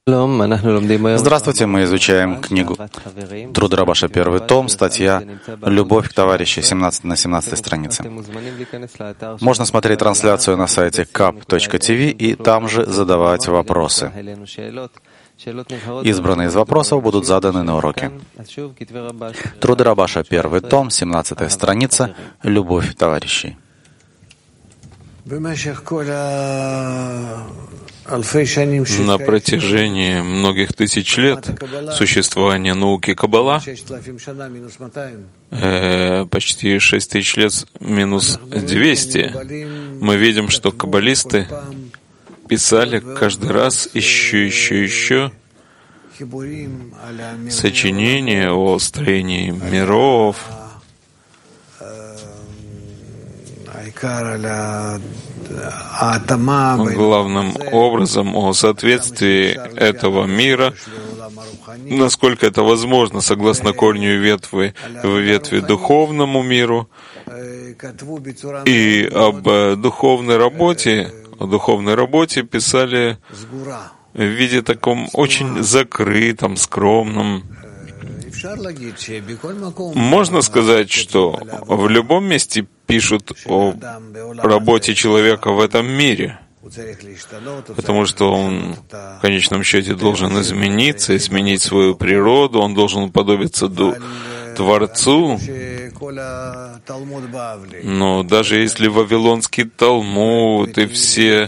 Здравствуйте, мы изучаем книгу Труды Рабаша, первый том, статья «Любовь к товарищу», 17 на 17 странице. Можно смотреть трансляцию на сайте kap.tv и там же задавать вопросы. Избранные из вопросов будут заданы на уроке. Труды Рабаша, первый том, 17 страница «Любовь товарищей». На протяжении многих тысяч лет существования науки Каббала, почти 6 тысяч лет минус 200, мы видим, что каббалисты писали каждый раз еще сочинения о строении миров, главным образом о соответствии этого мира, насколько это возможно, согласно корню ветви духовному миру, и о духовной работе писали в виде таком очень закрытом, скромном. Можно сказать, что в любом месте пишут о работе человека в этом мире, потому что он в конечном счете должен изменить свою природу, он должен уподобиться Творцу. Но даже если Вавилонский Талмуд и все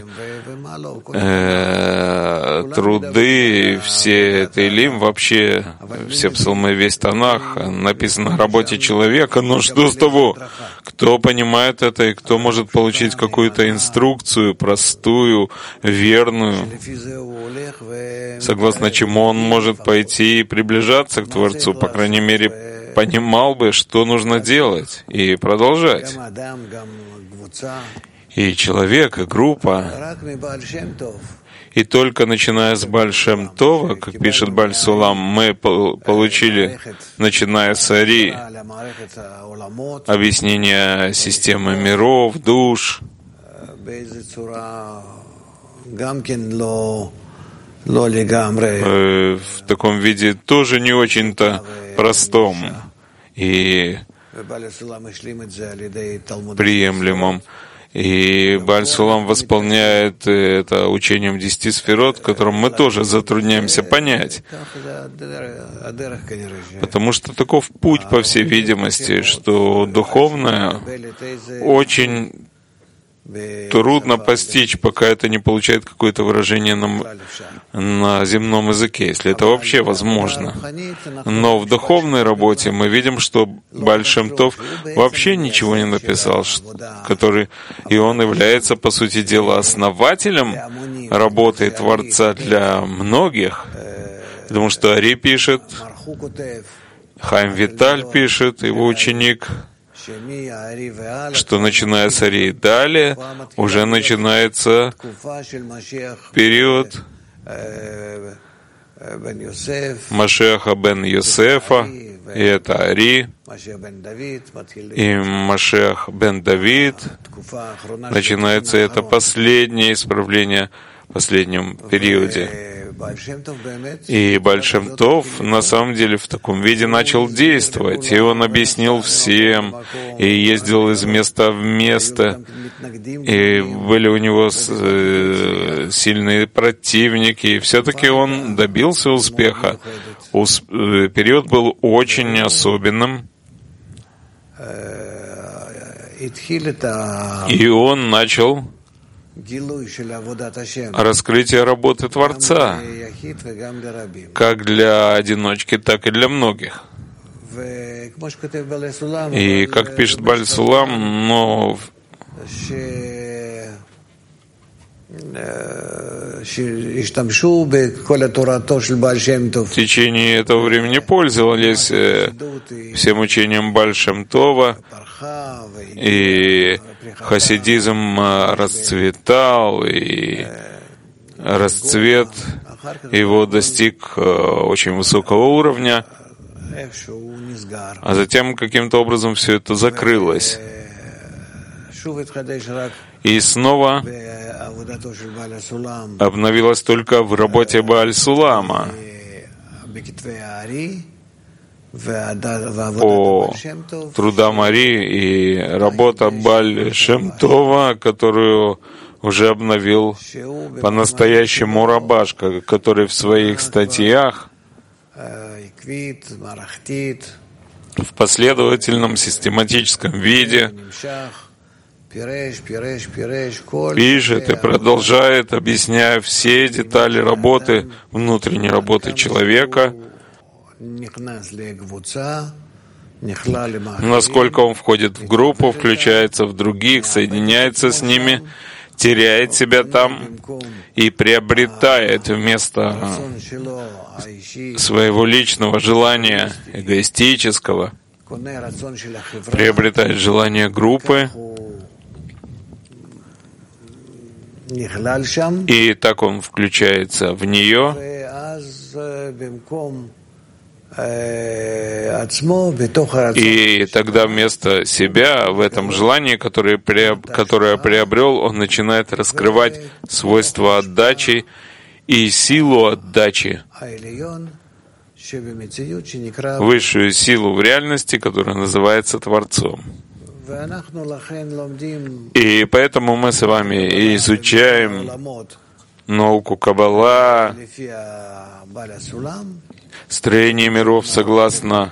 труды, все Теилим, вообще все псалмы, весь Танах написано о работе человека, но что с того? Кто понимает это и кто может получить какую-то инструкцию простую, верную, согласно чему он может пойти и приближаться к Творцу, по крайней мере, понимал бы, что нужно делать, и продолжать. И человек, и группа, и только начиная с Бааль Шем Това, как пишет Бааль Сулам, мы получили, начиная с Ари, объяснение системы миров, душ, в таком виде тоже не очень-то простом и приемлемом. И Бааль Сулам восполняет это учением 10 сферот, которым мы тоже затрудняемся понять. Потому что таков путь, по всей видимости, что духовное очень трудно постичь, пока это не получает какое-то выражение на земном языке, если это вообще возможно. Но в духовной работе мы видим, что Бааль Шем Това вообще ничего не написал, и он является, по сути дела, основателем работы Творца для многих, потому что Ари пишет, Хаим Виталь пишет, его ученик, что начиная с Ари далее уже начинается период Машеха бен Йосефа, и это Ари, и Машех бен Давид. Начинается это последнее исправление в последнем периоде. И Бааль Шем Това на самом деле в таком виде начал действовать, и он объяснил всем, и ездил из места в место, и были у него сильные противники, и все-таки он добился успеха. Период был очень особенным, и он начал раскрытие работы Творца, как для одиночки, так и для многих. И как пишет Бааль Сулам, но в течение этого времени пользовались всем учением Бааль Шем Това, и хасидизм расцветал, и расцвет его достиг очень высокого уровня, а затем каким-то образом все это закрылось. и снова обновилась только в работе Бааль-Сулама по трудам Ари и работа Бааль-Шем-Това, которую уже обновил по-настоящему Рабаш, который в своих статьях в последовательном систематическом виде пишет и продолжает, объясняя все детали работы, внутренней работы человека, насколько он входит в группу, включается в других, соединяется с ними, теряет себя там и приобретает вместо своего личного желания эгоистического, приобретает желание группы, и так он включается в нее, и тогда вместо себя в этом желании, которое приобрел, он начинает раскрывать свойства отдачи и силу отдачи, высшую силу в реальности, которая называется Творцом. И поэтому мы с вами изучаем науку Каббала, строение миров согласно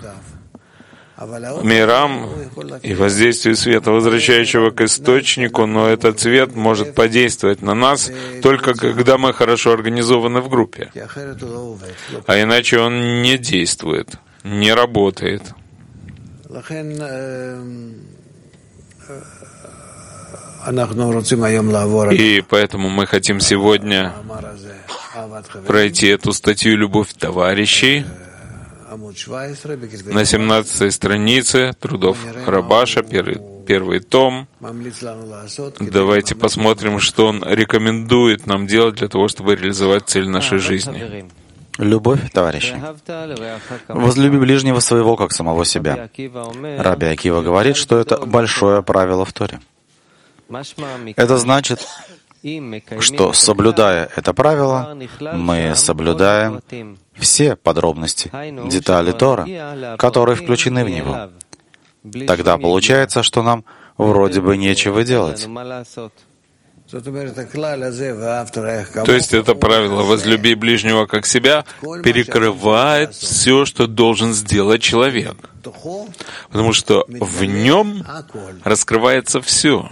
мирам и воздействию света, возвращающего к источнику, но этот свет может подействовать на нас только когда мы хорошо организованы в группе. А иначе он не действует, не работает. И поэтому мы хотим сегодня пройти эту статью «Любовь товарищей» на 17-й странице трудов Рабаша, первый том. Давайте посмотрим, что он рекомендует нам делать для того, чтобы реализовать цель нашей жизни. Любовь товарищей. Возлюби ближнего своего, как самого себя. Раби Акива говорит, что это большое правило в Торе. Это значит, что, соблюдая это правило, мы соблюдаем все подробности, детали Тора, которые включены в него. Тогда получается, что нам вроде бы нечего делать. То есть это правило «возлюби ближнего как себя» перекрывает все, что должен сделать человек. Потому что в нем раскрывается все.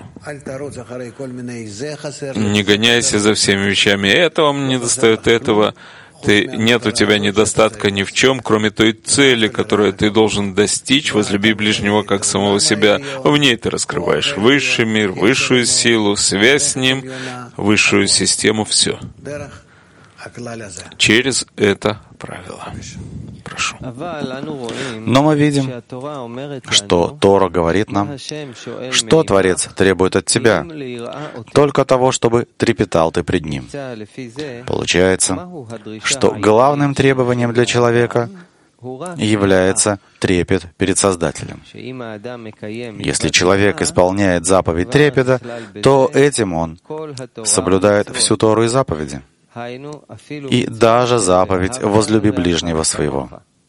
Не гоняйся за всеми вещами. Этого мне недостает, этого. Нет у тебя недостатка ни в чем, кроме той цели, которую ты должен достичь, возлюби ближнего как самого себя. В ней ты раскрываешь высший мир, высшую силу, связь с ним, высшую систему, все. Через это правило. Прошу. Но мы видим, что Тора говорит нам, что Творец требует от тебя, только того, чтобы трепетал ты пред Ним. Получается, что главным требованием для человека является трепет перед Создателем. Если человек исполняет заповедь трепета, то этим он соблюдает всю Тору и заповеди. И даже заповедь «возлюби ближнего своего».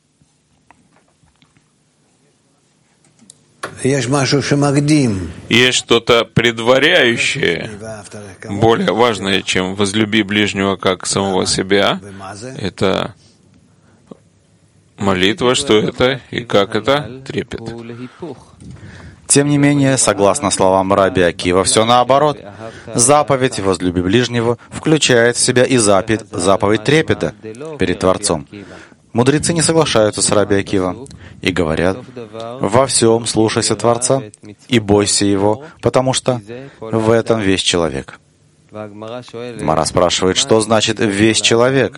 Есть что-то предваряющее, более важное, чем «возлюби ближнего как самого себя». Это молитва, что это и как это? Трепет. Тем не менее, согласно словам Раби Акива, все наоборот. Заповедь «возлюби ближнего» включает в себя и заповедь трепета перед Творцом. Мудрецы не соглашаются с Раби Акива и говорят: «Во всем слушайся Творца и бойся Его, потому что в этом весь человек». Гемара спрашивает, что значит «весь человек»?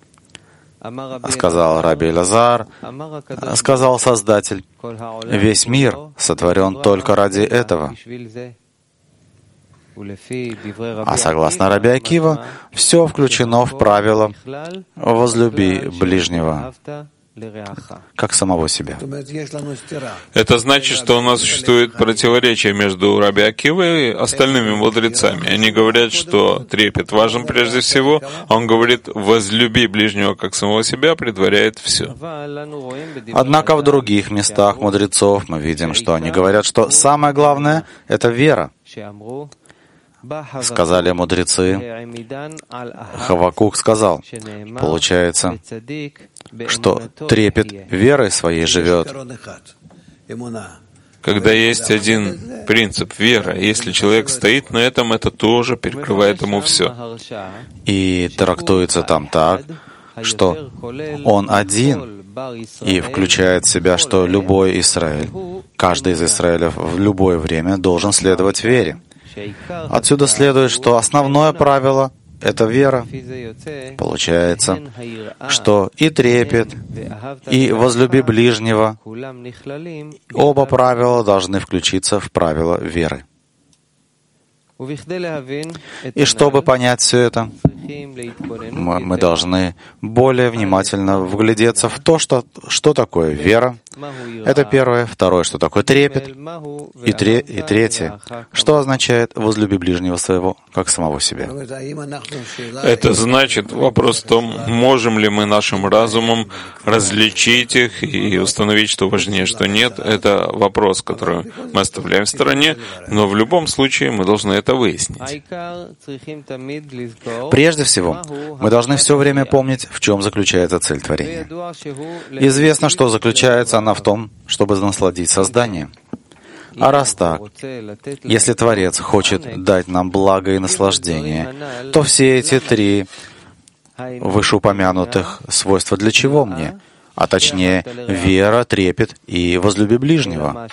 Сказал Раби Элазар, сказал Создатель: «Весь мир сотворен только ради этого». А согласно Раби Акива, все включено в правило «возлюби ближнего как самого себя. Это значит, что у нас существует противоречие между Раби Акивой и остальными мудрецами. Они говорят, что трепет важен прежде всего, а он говорит, возлюби ближнего как самого себя, предваряет все. Однако в других местах мудрецов мы видим, что они говорят, что самое главное — это вера. Сказали мудрецы, Хавакук сказал, получается, что трепет верой своей живет. Когда есть один принцип — вера, если человек стоит на этом, это тоже перекрывает ему все. И трактуется там так, что он один и включает в себя, что любой Израиль, каждый из Израилев в любое время должен следовать вере. Отсюда следует, что основное правило — это вера. Получается, что и трепет, и возлюби ближнего, оба правила должны включиться в правило веры. И чтобы понять все это, мы должны более внимательно вглядеться в то, что такое вера. Это первое. Второе, что такое трепет. И третье, что означает «возлюби ближнего своего, как самого себя». Это значит, вопрос в том, можем ли мы нашим разумом различить их и установить, что важнее, что нет. Это вопрос, который мы оставляем в стороне, но в любом случае мы должны это выяснить. Прежде всего, мы должны все время помнить, в чем заключается цель творения. Известно, что заключается она в том, чтобы насладить созданием. А раз так, если Творец хочет дать нам благо и наслаждение, то все эти три вышеупомянутых свойства для чего мне? А точнее, вера, трепет и возлюби ближнего.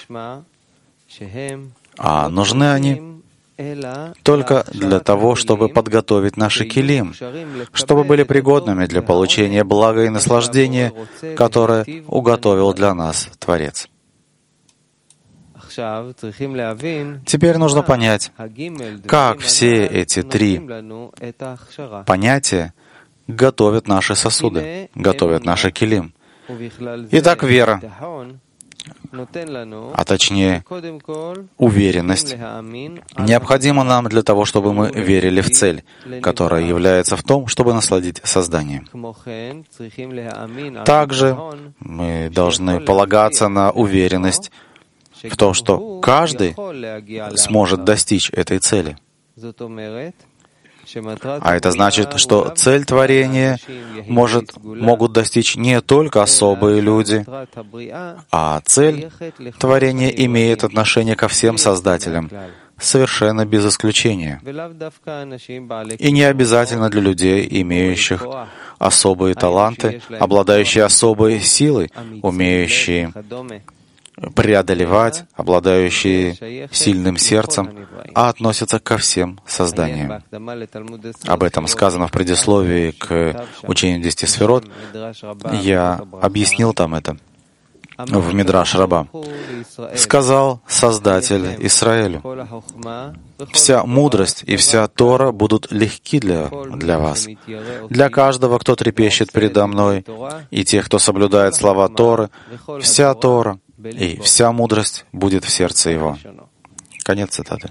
А нужны они только для того, чтобы подготовить наши килим, чтобы были пригодными для получения блага и наслаждения, которое уготовил для нас Творец. Теперь нужно понять, как все эти три понятия готовят наши сосуды, готовят наши килим. Итак, вера, а точнее уверенность, необходима нам для того, чтобы мы верили в цель, которая является в том, чтобы насладить созданием. Также мы должны полагаться на уверенность в том, что каждый сможет достичь этой цели. А это значит, что цель творения могут достичь не только особые люди, а цель творения имеет отношение ко всем создателям, совершенно без исключения. И не обязательно для людей, имеющих особые таланты, обладающие особой силой, умеющие преодолевать, обладающие сильным сердцем, а относятся ко всем созданиям. Об этом сказано в предисловии к учению 10 сферот. Я объяснил там это в Мидраш Раба. Сказал Создатель Исраэлю: «Вся мудрость и вся Тора будут легки для вас, для каждого, кто трепещет передо мной, и тех, кто соблюдает слова Торы, вся Тора и вся мудрость будет в сердце его». Конец цитаты.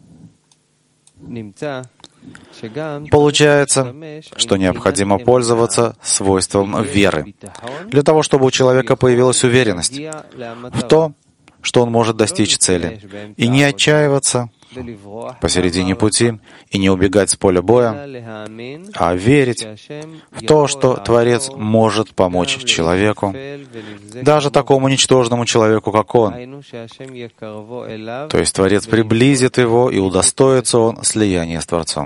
Получается, что необходимо пользоваться свойством веры, для того, чтобы у человека появилась уверенность в то, что он может достичь цели, и не отчаиваться посередине пути, и не убегать с поля боя, а верить в то, что Творец может помочь человеку, даже такому ничтожному человеку, как он. То есть Творец приблизит его, и удостоится он слияния с Творцом.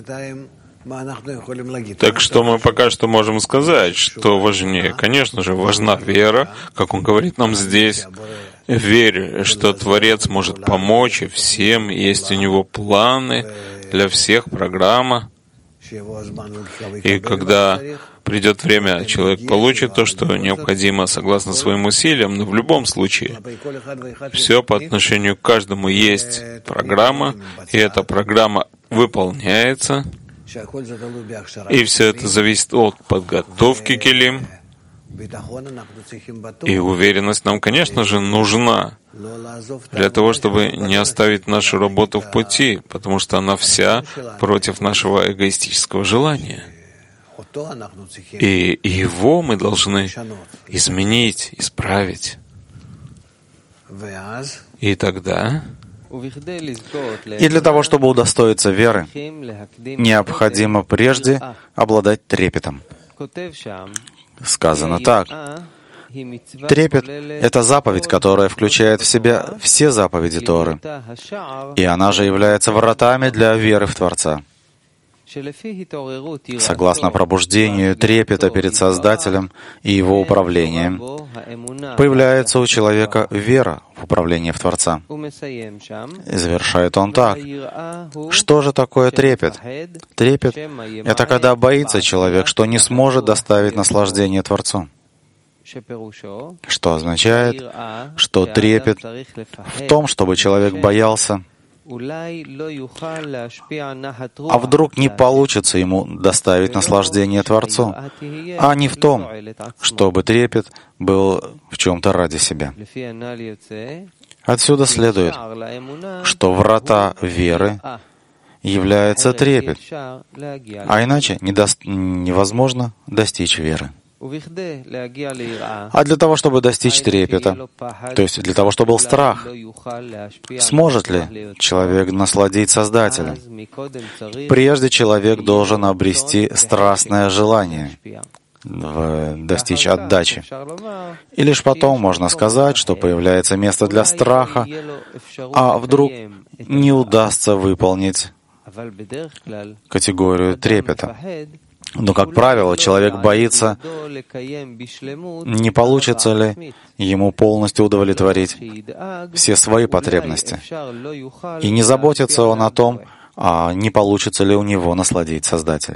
Так что мы пока что можем сказать, что важнее? Конечно же, важна вера, как он говорит нам здесь. Верь, что Творец может помочь, и всем есть у него планы для всех, программа. И когда придет время, человек получит то, что необходимо согласно своим усилиям, но в любом случае все по отношению к каждому есть программа, и эта программа выполняется, и все это зависит от подготовки келим, И уверенность нам, конечно же, нужна для того, чтобы не оставить нашу работу в пути, потому что она вся против нашего эгоистического желания. И его мы должны изменить, исправить. И тогда... И для того, чтобы удостоиться веры, необходимо прежде обладать трепетом. Сказано так. Трепет — это заповедь, которая включает в себя все заповеди Торы, и она же является вратами для веры в Творца. Согласно пробуждению трепета перед Создателем и Его управлением, появляется у человека вера в управление в Творца. И завершает он так. Что же такое трепет? Трепет — это когда боится человек, что не сможет доставить наслаждение Творцу. Что означает, что трепет в том, чтобы человек боялся, а вдруг не получится ему доставить наслаждение Творцу, а не в том, чтобы трепет был в чем-то ради себя. Отсюда следует, что врата веры является трепет, а иначе невозможно достичь веры. А для того, чтобы достичь трепета, то есть для того, чтобы был страх, сможет ли человек насладить Создателем? Прежде человек должен обрести страстное желание достичь отдачи. И лишь потом можно сказать, что появляется место для страха, а вдруг не удастся выполнить категорию трепета. Но, как правило, человек боится, не получится ли ему полностью удовлетворить все свои потребности. И не заботится он о том, не получится ли у него насладить Создателя.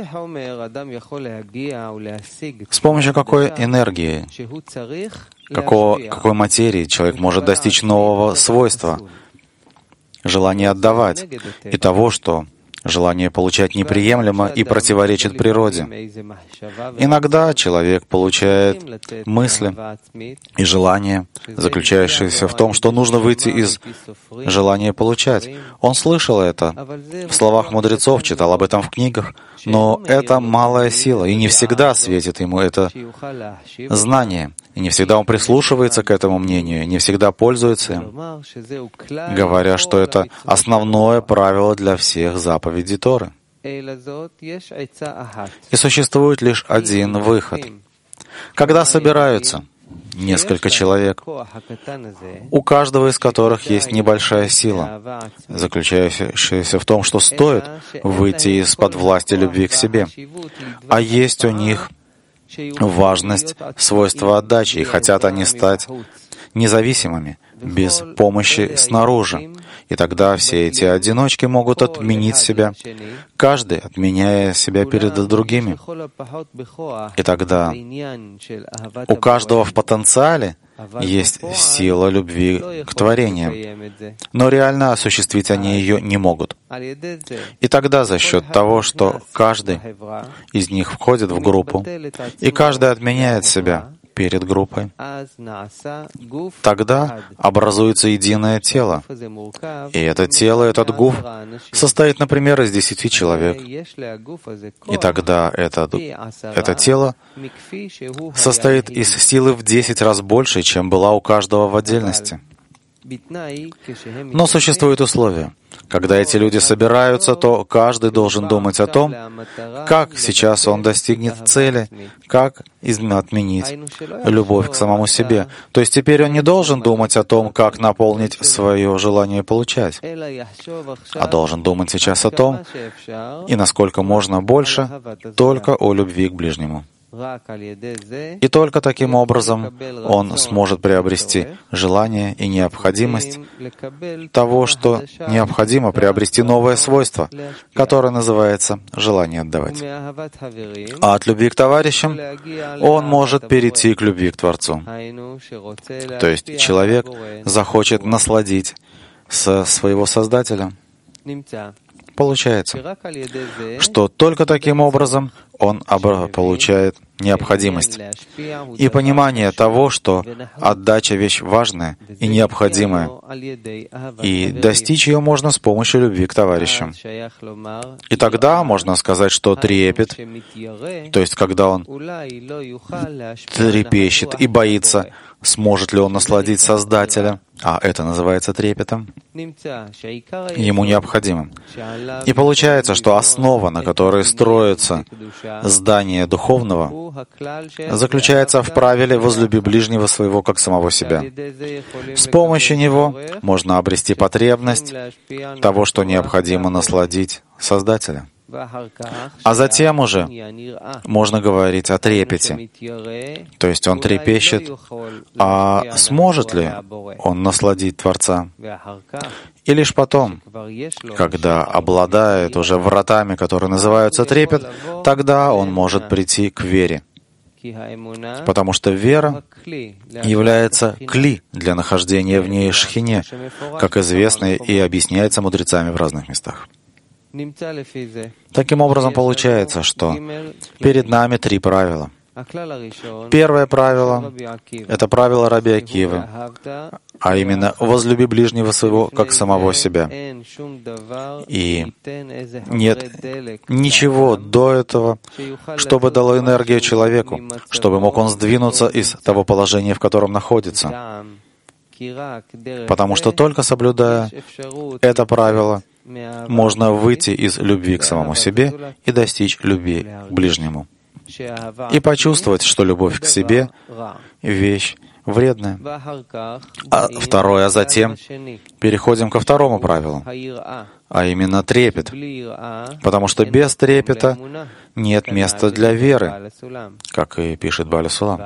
С помощью какой энергии, какой материи человек может достичь нового свойства, желания отдавать, и того, что желание получать неприемлемо и противоречит природе. Иногда человек получает мысли и желания, заключающиеся в том, что нужно выйти из желания получать. Он слышал это в словах мудрецов, читал об этом в книгах, но это малая сила, и не всегда светит ему это знание, и не всегда он прислушивается к этому мнению, не всегда пользуется им, говоря, что это основное правило для всех заповедей Торы. И существует лишь один выход. Когда собираются несколько человек, у каждого из которых есть небольшая сила, заключающаяся в том, что стоит выйти из-под власти любви к себе, а есть у них важность, свойства отдачи, и хотят они стать независимыми, без помощи снаружи. И тогда все эти одиночки могут отменить себя, каждый отменяя себя перед другими. И тогда у каждого в потенциале есть сила любви к творениям, но реально осуществить они ее не могут. И тогда за счет того, что каждый из них входит в группу, и каждый отменяет себя перед группой, тогда образуется единое тело. И это тело, этот гуф, состоит, например, из 10 человек. И тогда это тело состоит из силы в 10 раз больше, чем была у каждого в отдельности. Но существует условие. Когда эти люди собираются, то каждый должен думать о том, как сейчас он достигнет цели, как отменить любовь к самому себе. То есть теперь он не должен думать о том, как наполнить свое желание получать, а должен думать сейчас о том, и насколько можно больше, только о любви к ближнему. И только таким образом он сможет приобрести желание и необходимость того, что необходимо приобрести новое свойство, которое называется желание отдавать. А от любви к товарищам он может перейти к любви к Творцу. То есть человек захочет насладить своего Создателя. Получается, что только таким образом он получает необходимость и понимание того, что отдача — вещь важная и необходимая, и достичь ее можно с помощью любви к товарищам. И тогда можно сказать, что трепет, то есть когда он трепещет и боится, сможет ли он насладить Создателя, а это называется трепетом, ему необходимым. И получается, что основа, на которой строится здание духовного, заключается в правиле «возлюби ближнего своего, как самого себя». С помощью него можно обрести потребность того, что необходимо насладить Создателя. А затем уже можно говорить о трепете. То есть он трепещет, а сможет ли он насладить Творца? И лишь потом, когда обладает уже вратами, которые называются трепет, тогда он может прийти к вере. Потому что вера является кли для нахождения в ней шхине, как известно и объясняется мудрецами в разных местах. Таким образом, получается, что перед нами три правила. Первое правило — это правило Раби Акивы, а именно «возлюби ближнего своего, как самого себя». И нет ничего до этого, чтобы дало энергию человеку, чтобы мог он сдвинуться из того положения, в котором находится. Потому что только соблюдая это правило, можно выйти из любви к самому себе и достичь любви к ближнему. И почувствовать, что любовь к себе — вещь вредная. А второе, а затем переходим ко второму правилу, а именно трепет. Потому что без трепета нет места для веры, как и пишет Бааля Сулам.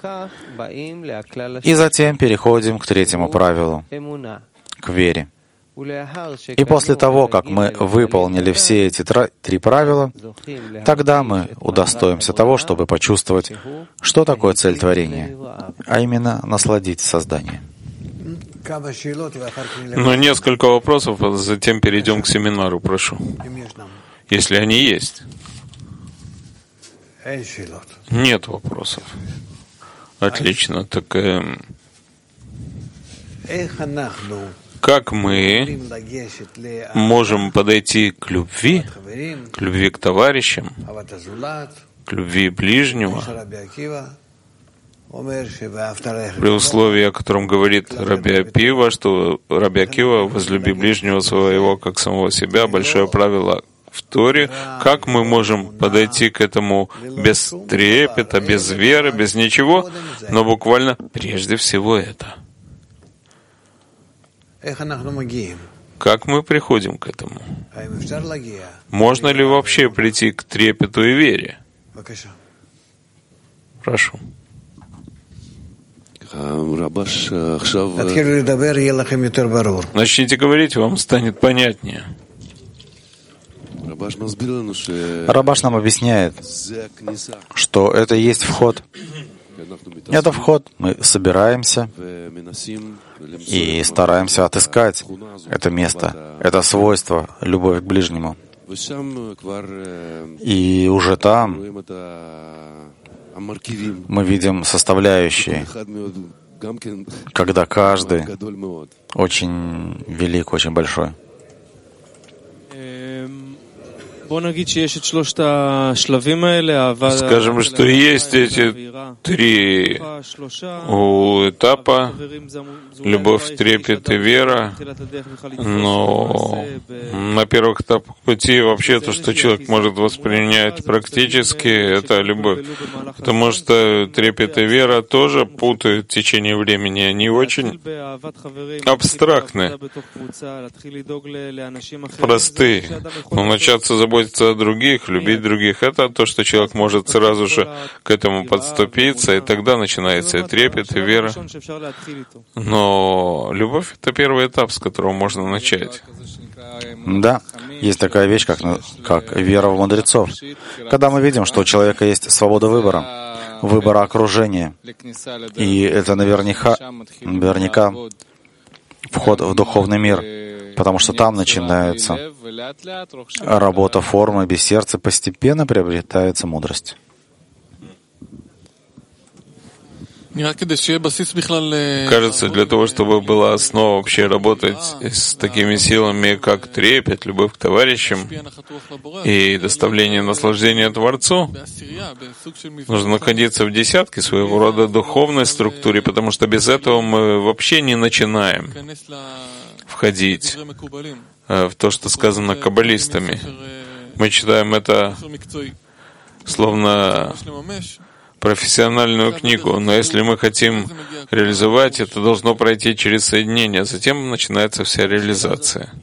И затем переходим к третьему правилу, к вере. И после того, как мы выполнили все эти три правила, тогда мы удостоимся того, чтобы почувствовать, что такое цель творения, а именно насладить созданием. Но несколько вопросов, а затем перейдем к семинару, прошу. Если они есть. Нет вопросов. Отлично. Так как мы можем подойти к любви к товарищам, к любви ближнего, при условии, о котором говорит Раби Акива, что Раби Акива «возлюби ближнего своего, как самого себя», большое правило в Торе. Как мы можем подойти к этому без трепета, без веры, без ничего, но буквально прежде всего это? Как мы приходим к этому? Можно ли вообще прийти к трепету и вере? Прошу. Начните говорить, вам станет понятнее. Рабаш нам объясняет, что это и есть вход. Это вход. Мы собираемся и стараемся отыскать это место, это свойство, любовь к ближнему. И уже там мы видим составляющие, когда каждый очень велик, очень большой. Скажем, что есть эти три этапа: любовь, трепет и вера. Но на первых этапах пути вообще то, что человек может воспринять практически, это любовь. Потому что трепет и вера тоже путают в течение времени. Они очень абстрактны, простые. Но начаться заботиться о других, любить других — это то, что человек может сразу же к этому подступиться, и тогда начинается и трепет, и вера. Но любовь — это первый этап, с которого можно начать. Да, есть такая вещь, как вера в мудрецов. Когда мы видим, что у человека есть свобода выбора окружения, и это наверняка вход в духовный мир, потому что там начинается работа формы, без сердца постепенно приобретается мудрость. Кажется, для того, чтобы была основа вообще работать с такими силами, как трепет, любовь к товарищам и доставление наслаждения Творцу, нужно находиться в десятке, своего рода духовной структуре, потому что без этого мы вообще не начинаем входить в то, что сказано каббалистами. Мы читаем это словно профессиональную книгу, но если мы хотим реализовать, это должно пройти через соединение, затем начинается вся реализация.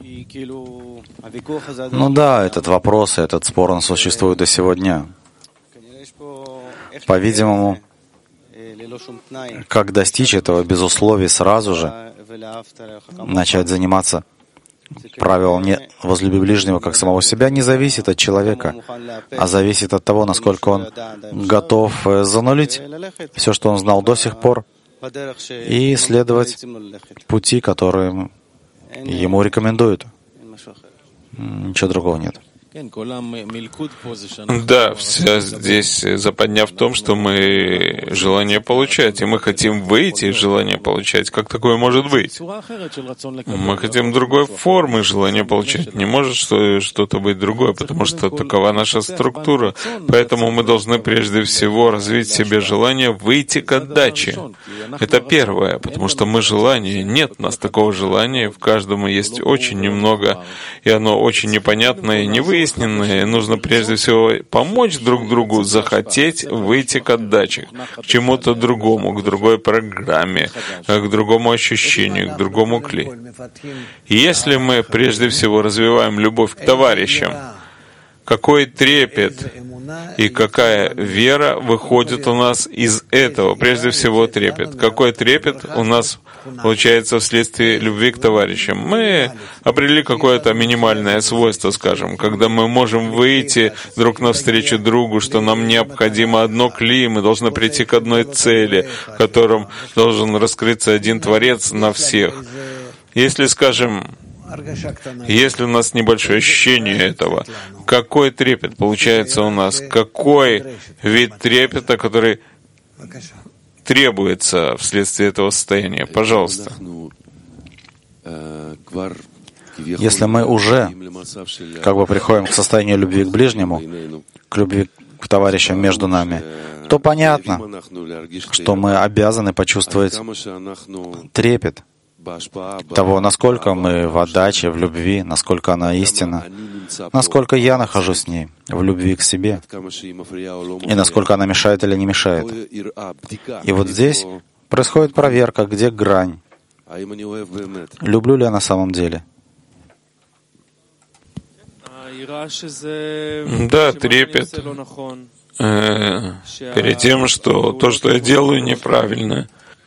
Ну да, этот вопрос, этот спор, он существует до сего дня. По-видимому, как достичь этого без условий сразу же, начать заниматься правилом «возлюби ближнего как самого себя» не зависит от человека, а зависит от того, насколько он готов занулить все, что он знал до сих пор, и следовать пути, которые ему рекомендуют. Ничего другого нет. Да, вся здесь западня в том, что мы желание получать, и мы хотим выйти из желания получать. Как такое может быть? Мы хотим другой формы желания получать. Не может что-то быть другое, потому что такова наша структура. Поэтому мы должны прежде всего развить в себе желание выйти к отдаче. Это первое, потому что мы желание. Нет у нас такого желания, в каждом есть очень немного, и оно очень непонятное и невыясненное. Нужно прежде всего помочь друг другу захотеть выйти к отдаче, к чему-то другому, к другой программе, к другому ощущению, к другому кли. И если мы прежде всего развиваем любовь к товарищам, какой трепет и какая вера выходит у нас из этого? Прежде всего трепет. Какой трепет у нас получается вследствие любви к товарищам? Мы определили какое-то минимальное свойство, скажем, когда мы можем выйти друг навстречу другу, что нам необходимо одно кли, мы должны прийти к одной цели, в котором должен раскрыться один Творец на всех. Если, скажем, если у нас небольшое ощущение этого, какой трепет получается у нас, какой вид трепета, который требуется вследствие этого состояния? Пожалуйста. Если мы уже приходим к состоянию любви к ближнему, к любви к товарищам между нами, то понятно, что мы обязаны почувствовать трепет того, насколько мы в отдаче, в любви, насколько она истинна, насколько я нахожусь с ней, в любви к себе, и насколько она мешает или не мешает. И вот здесь происходит проверка, где грань. Люблю ли я на самом деле? Да, трепет перед тем, что то, что я делаю, неправильно,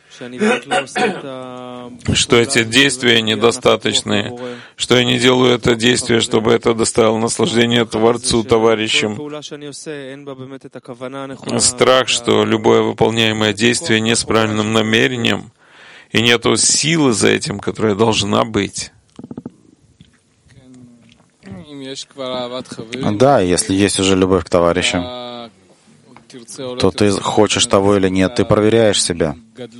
что эти действия недостаточные, что я не делаю это действие, чтобы это доставило наслаждение Творцу, товарищам. Страх, что любое выполняемое действие не с правильным намерением, и нету силы за этим, которая должна быть. Да, если есть уже любовь к товарищам, то ты хочешь того или нет, ты проверяешь себя.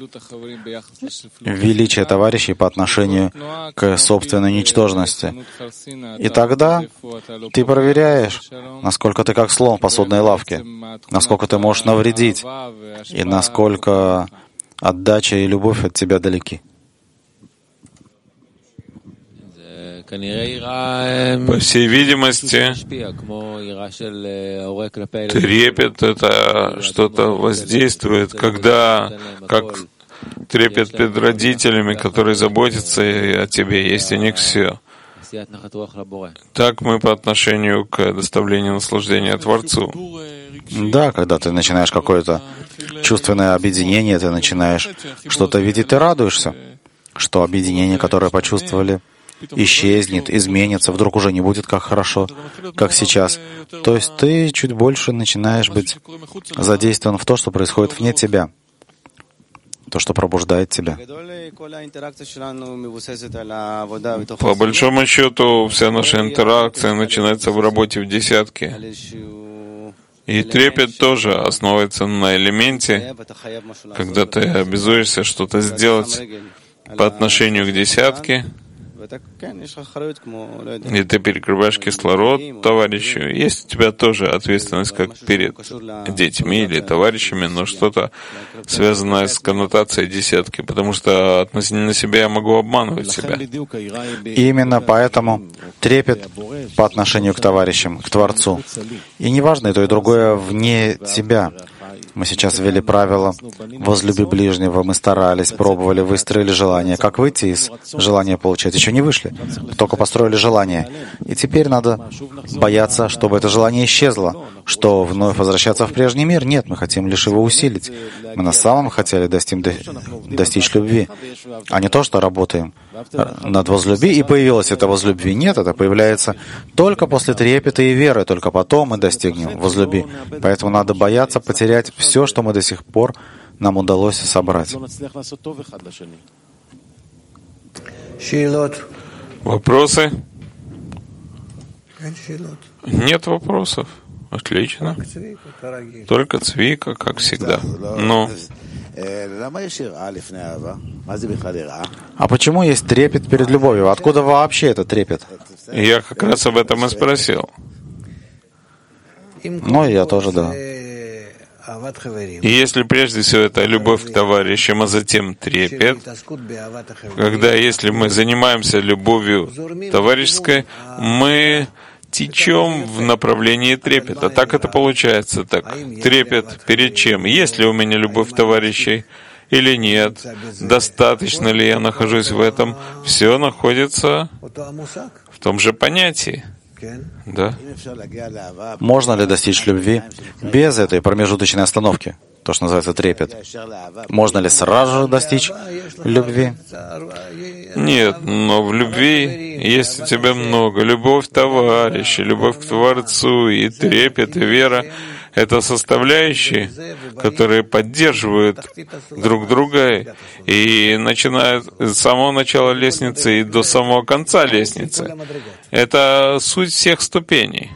Величие товарищей по отношению к собственной ничтожности. И тогда ты проверяешь, насколько ты как слон в посудной лавке, насколько ты можешь навредить, и насколько отдача и любовь от тебя далеки. По всей видимости, трепет — это что-то воздействует, когда, как трепет перед родителями, которые заботятся о тебе, есть у них все. Так мы по отношению к доставлению наслаждения Творцу. Да, когда ты начинаешь какое-то чувственное объединение, ты начинаешь что-то видеть, ты радуешься, что объединение, которое почувствовали, исчезнет, изменится, вдруг уже не будет как хорошо, как сейчас. То есть ты чуть больше начинаешь быть задействован в то, что происходит вне тебя. то, что пробуждает тебя. По большому счету, вся наша интеракция начинается в работе в десятке. И трепет тоже основывается на элементе, когда ты обязуешься что-то сделать по отношению к десятке, и ты перекрываешь кислород товарищу. Есть у тебя тоже ответственность как перед детьми или товарищами, но что-то связанное с коннотацией десятки, потому что относительно себя я могу обманывать себя. И именно поэтому трепет по отношению к товарищам, к Творцу. И неважно, и то, и другое вне тебя. Мы сейчас ввели правило «возлюби ближнего», мы старались, пробовали, выстроили желание. Как выйти из желания получать? Еще не вышли, только построили желание. И теперь надо бояться, чтобы это желание исчезло, что вновь возвращаться в прежний мир. Нет, мы хотим лишь его усилить. Мы на самом хотели достичь любви, а не то, что работаем над возлюби, и появилось это возлюби. Нет, это появляется только после трепета и веры, только потом мы достигнем возлюби. Поэтому надо бояться потерять все, что мы до сих пор нам удалось собрать. Вопросы? Нет вопросов. Отлично. Только Цвика, как всегда. Ну. А почему есть трепет перед любовью? Откуда вообще этот трепет? Я как раз об этом и спросил. Ну, я тоже, да. И если прежде всего это любовь к товарищам, а затем трепет, когда если мы занимаемся любовью товарищеской, мы течем в направлении трепета. Так это получается. Так, трепет перед чем? Есть ли у меня любовь товарищей или нет? Достаточно ли я нахожусь в этом? Все находится в том же понятии. Да? Можно ли достичь любви без этой промежуточной остановки? То, что называется трепет. Можно ли сразу же достичь любви? Нет, но в любви есть у тебя много. Любовь товарища, любовь к Творцу и трепет, и вера — это составляющие, которые поддерживают друг друга и начинают с самого начала лестницы и до самого конца лестницы. Это суть всех ступеней.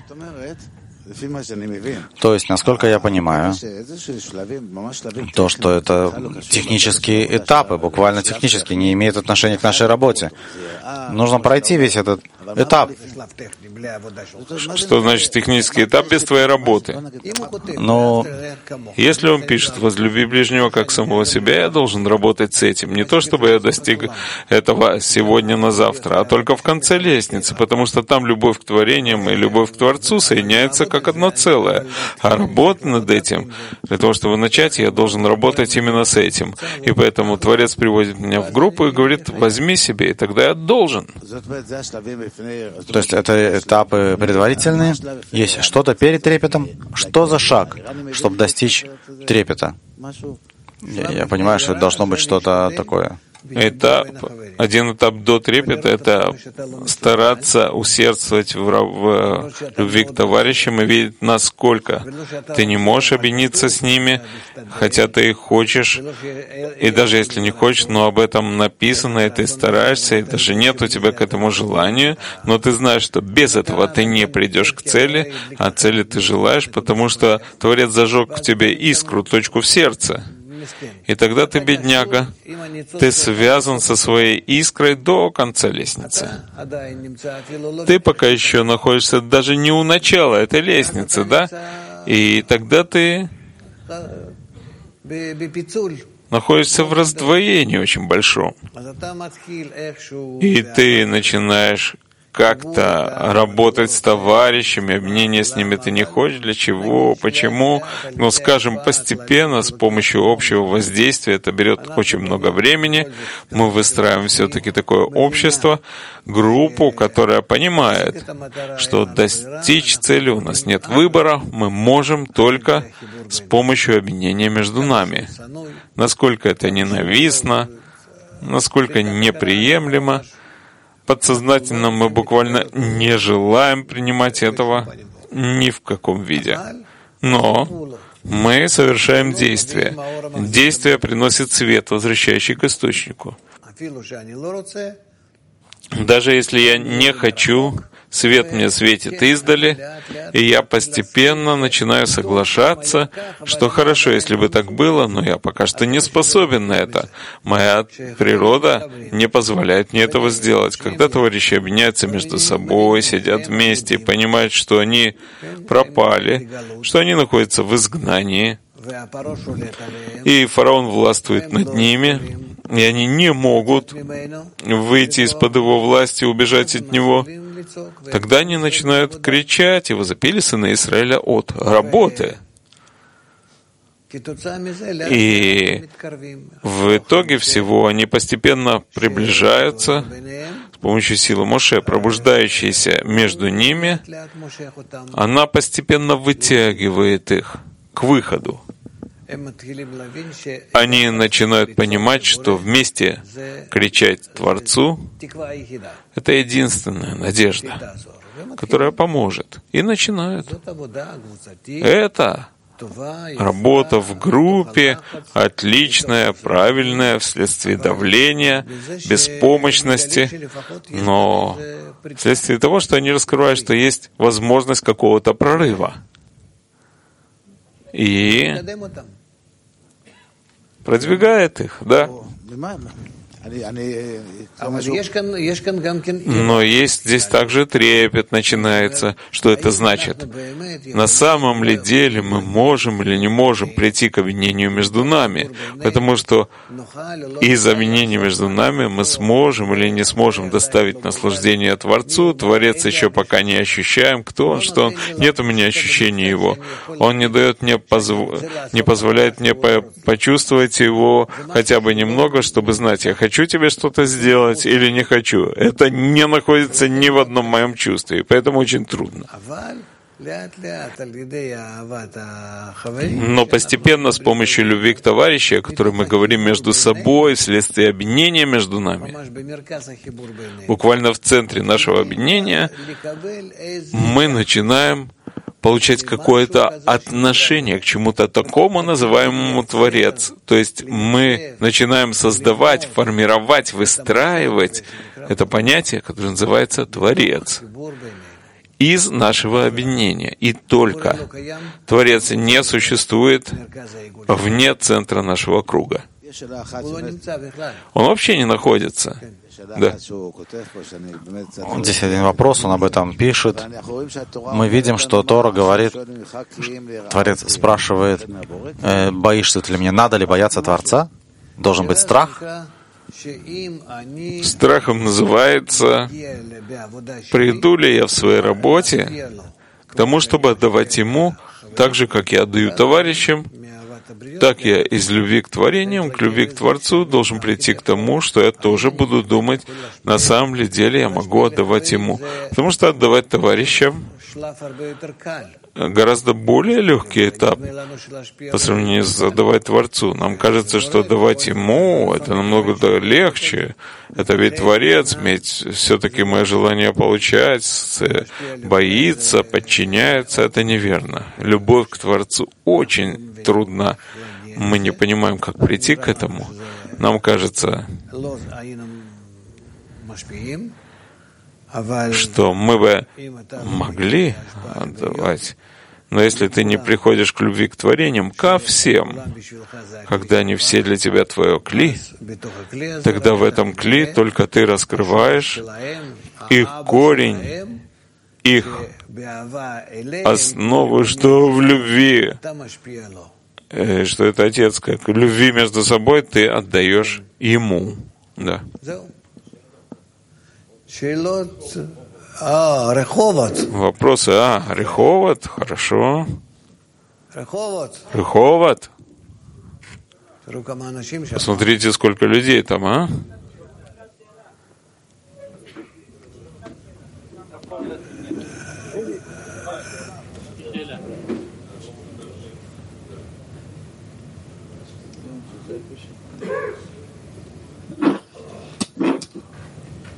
То есть, насколько я понимаю, то, что это технические этапы, буквально технические, не имеют отношения к нашей работе. Нужно пройти весь этот этап. Что значит технический этап без твоей работы? Но если он пишет «возлюби ближнего как самого себя», я должен работать с этим. Не то, чтобы я достиг этого сегодня на завтра, а только в конце лестницы, потому что там любовь к творениям и любовь к Творцу соединяются как одно целое. А работа над этим, для того, чтобы начать, я должен работать именно с этим. И поэтому Творец приводит меня в группу и говорит: возьми себе, и тогда я должен. То есть это этапы предварительные? Есть что-то перед трепетом? Что за шаг, чтобы достичь трепета? Я понимаю, что это должно быть что-то такое. Один этап до трепета — это стараться усердствовать в любви к товарищам и видеть, насколько ты не можешь объединиться с ними, хотя ты хочешь, и даже если не хочешь, но об этом написано, и ты стараешься, и даже нет у тебя к этому желания, но ты знаешь, что без этого ты не придешь к цели, а цели ты желаешь, потому что Творец зажег в тебе искру, точку в сердце. И тогда ты, бедняга, ты связан со своей искрой до конца лестницы. Ты пока еще находишься даже не у начала этой лестницы, да? И тогда ты находишься в раздвоении очень большом. И ты начинаешь как-то работать с товарищами, объединение с ними ты не хочешь. Для чего? Почему? Ну, скажем, постепенно, с помощью общего воздействия, это берет очень много времени. Мы выстраиваем все-таки такое общество, группу, которая понимает, что достичь цели у нас нет выбора, мы можем только с помощью объединения между нами. Насколько это ненавистно, насколько неприемлемо, подсознательно мы буквально не желаем принимать этого ни в каком виде. Но Мы совершаем действие. Действие приносит свет, возвращающий к источнику. Даже если я не хочу, свет мне светит издали, и я постепенно начинаю соглашаться, что хорошо, если бы так было, но я пока что не способен на это. Моя природа не позволяет мне этого сделать. Когда товарищи объединяются между собой, сидят вместе и понимают, что они пропали, что они находятся в изгнании, и фараон властвует над ними, и они не могут выйти из-под его власти, убежать от него, тогда они начинают кричать, и возопили сыны Израиля от работы. И в итоге всего они постепенно приближаются с помощью силы Моше, пробуждающейся между ними, она постепенно вытягивает их к выходу. Они начинают понимать, что вместе кричать Творцу — это единственная надежда, которая поможет. И начинают. Это работа в группе, отличная, правильная, вследствие давления, беспомощности, но вследствие того, что они раскрывают, что есть возможность какого-то прорыва. И продвигает их, да. Но есть здесь также трепет начинается. Что это значит? На самом ли деле мы можем или не можем прийти к объединению между нами? Потому что из объединения между нами мы сможем или не сможем доставить наслаждение Творцу. Творец еще пока не ощущаем, кто он, что он. Нет у меня ощущения его. Он не дает мне, не позволяет мне почувствовать его хотя бы немного, чтобы знать, я хочу тебе что-то сделать или не хочу. Это не находится ни в одном моем чувстве, поэтому очень трудно. Но постепенно, с помощью любви к товарищу, о которой мы говорим между собой, вследствие объединения между нами, буквально в центре нашего объединения, мы начинаем получать какое-то отношение к чему-то такому, называемому Творец. То есть мы начинаем создавать, формировать, выстраивать это понятие, которое называется Творец, из нашего объединения. И только Творец не существует вне центра нашего круга. Он вообще не находится. Да. Здесь один вопрос, он об этом пишет. Мы видим, что Тора говорит, Творец спрашивает, боишься ты ли меня, надо ли бояться Творца? Должен быть страх? Страхом называется, приду ли я в своей работе к тому, чтобы отдавать Ему так же, как я отдаю товарищам, так я из любви к творениям, к любви к Творцу должен прийти к тому, что я тоже буду думать, на самом ли деле я могу отдавать Ему. Потому что отдавать товарищам гораздо более легкий этап по сравнению с отдавать Творцу. Нам кажется, что отдавать Ему — это намного легче. Это ведь Творец, ведь все-таки мое желание получать, боится, подчиняется — это неверно. Любовь к Творцу очень трудна. Мы не понимаем, как прийти к этому. Нам кажется, что мы бы могли отдавать, но если ты не приходишь к любви к творениям, ко всем, когда они все для тебя твое кли, тогда в этом кли только ты раскрываешь их корень, их основу, что в любви, что это Отец, как в любви между собой ты отдаешь Ему. Да. Вопросы. Реховод, хорошо. Реховод. Посмотрите, сколько людей там,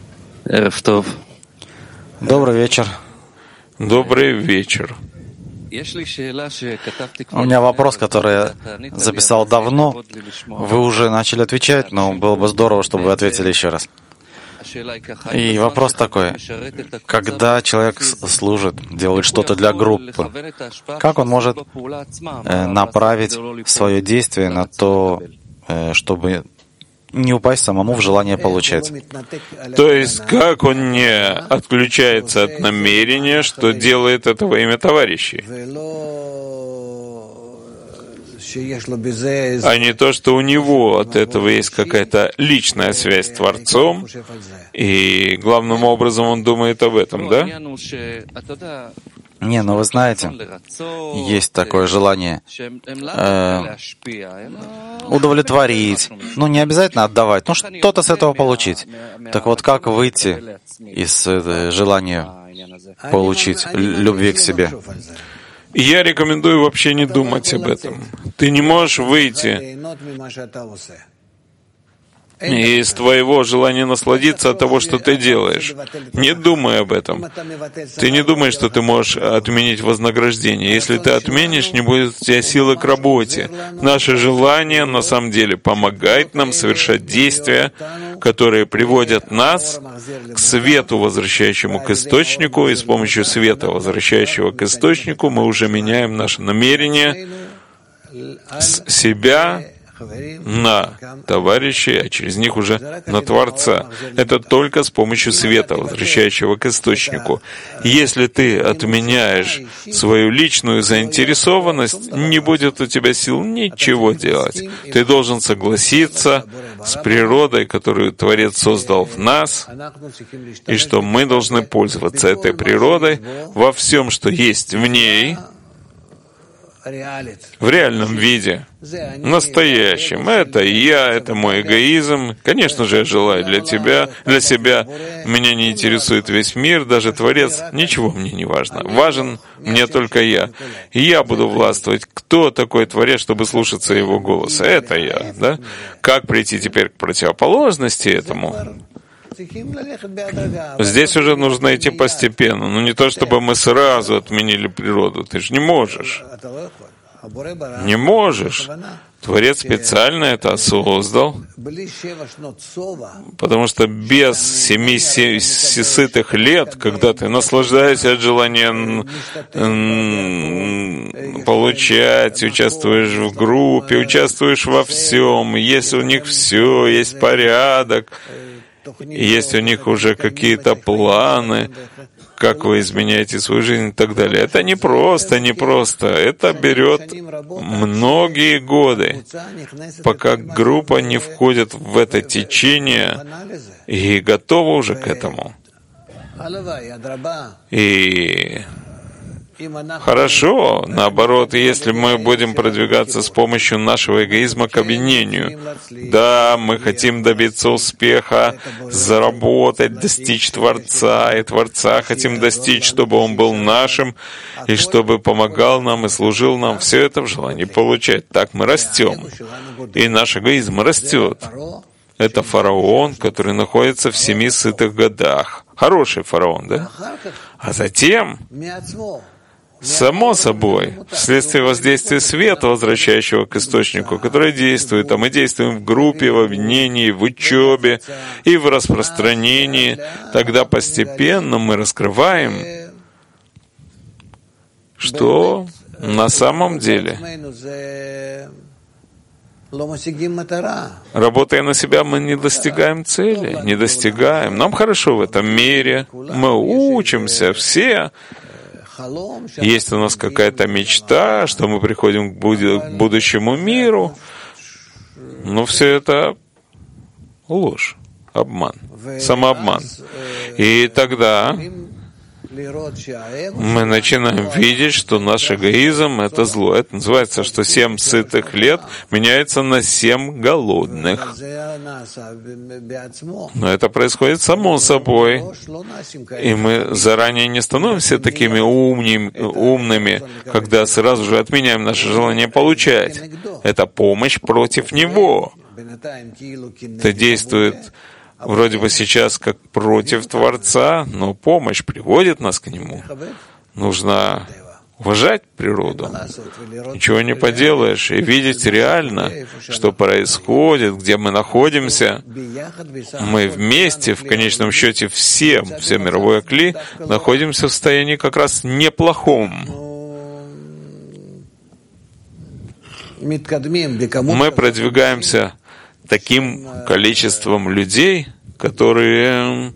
Добрый вечер. Добрый вечер. У меня вопрос, который я записал давно. Вы уже начали отвечать, но было бы здорово, чтобы вы ответили еще раз. И вопрос такой. Когда человек служит, делает что-то для группы, как он может направить свое действие на то, чтобы не упасть самому в желание получать? То есть, как он не отключается от намерения, что делает это во имя товарищей, а не то, что у него от этого есть какая-то личная связь с Творцом, и главным образом он думает об этом, да? Не, но вы знаете, есть такое желание удовлетворить, не обязательно отдавать, что-то с этого получить. Так вот, как выйти из желания получить любви к себе? Я рекомендую вообще не думать об этом. Ты не можешь выйти из твоего желания насладиться от того, что ты делаешь. Не думай об этом. Ты не думай, что ты можешь отменить вознаграждение. Если ты отменишь, не будет у тебя силы к работе. Наше желание, на самом деле, помогает нам совершать действия, которые приводят нас к свету, возвращающему к источнику, и с помощью света, возвращающего к источнику, мы уже меняем наше намерение с себя на товарищей, а через них уже на Творца. Это только с помощью света, возвращающего к источнику. Если ты отменяешь свою личную заинтересованность, не будет у тебя сил ничего делать. Ты должен согласиться с природой, которую Творец создал в нас, и что мы должны пользоваться этой природой во всем, что есть в ней, в реальном виде, настоящем. Это я, это мой эгоизм. Конечно же, я желаю для себя. Меня не интересует весь мир, даже Творец. Ничего мне не важно. Важен мне только я. И я буду властвовать. Кто такой Творец, чтобы слушаться его голоса? Это я, да? Как прийти теперь к противоположности этому? Здесь уже нужно идти постепенно, но не то, чтобы мы сразу отменили природу. Ты же не можешь. Не можешь. Творец специально это создал, потому что без 7 сытых лет, когда ты наслаждаешься от желания получать, участвуешь в группе, участвуешь во всем, есть у них все, есть порядок, есть у них уже какие-то планы, как вы изменяете свою жизнь и так далее. Это не просто. Это берет многие годы, пока группа не входит в это течение и готова уже к этому. И хорошо, наоборот, если мы будем продвигаться с помощью нашего эгоизма к объединению. Да, мы хотим добиться успеха, заработать, достичь Творца, и Творца хотим достичь, чтобы Он был нашим, и чтобы помогал нам и служил нам. Все это в желании получать. Так мы растем. И наш эгоизм растет. Это фараон, который находится в 7 сытых годах. Хороший фараон, да? А затем, само собой, вследствие воздействия света, возвращающего к источнику, который действует, а мы действуем в группе, в объединении, в учебе и в распространении, тогда постепенно мы раскрываем, что на самом деле, работая на себя, мы не достигаем цели, не достигаем. Нам хорошо в этом мире, мы учимся все. Есть у нас какая-то мечта, что мы приходим к будущему миру, но все это ложь, обман, самообман. И тогда мы начинаем видеть, что наш эгоизм — это зло. Это называется, что 7 сытых лет меняется на 7 голодных. Но это происходит само собой. И мы заранее не становимся такими умными, когда сразу же отменяем наше желание получать. Это помощь против него. Это действует вроде бы сейчас как против Творца, но помощь приводит нас к Нему. Нужно уважать природу. Ничего не поделаешь. И видеть реально, что происходит, где мы находимся. Мы вместе, в конечном счете, все мировое кли, находимся в состоянии как раз неплохом. Мы продвигаемся таким количеством людей, которые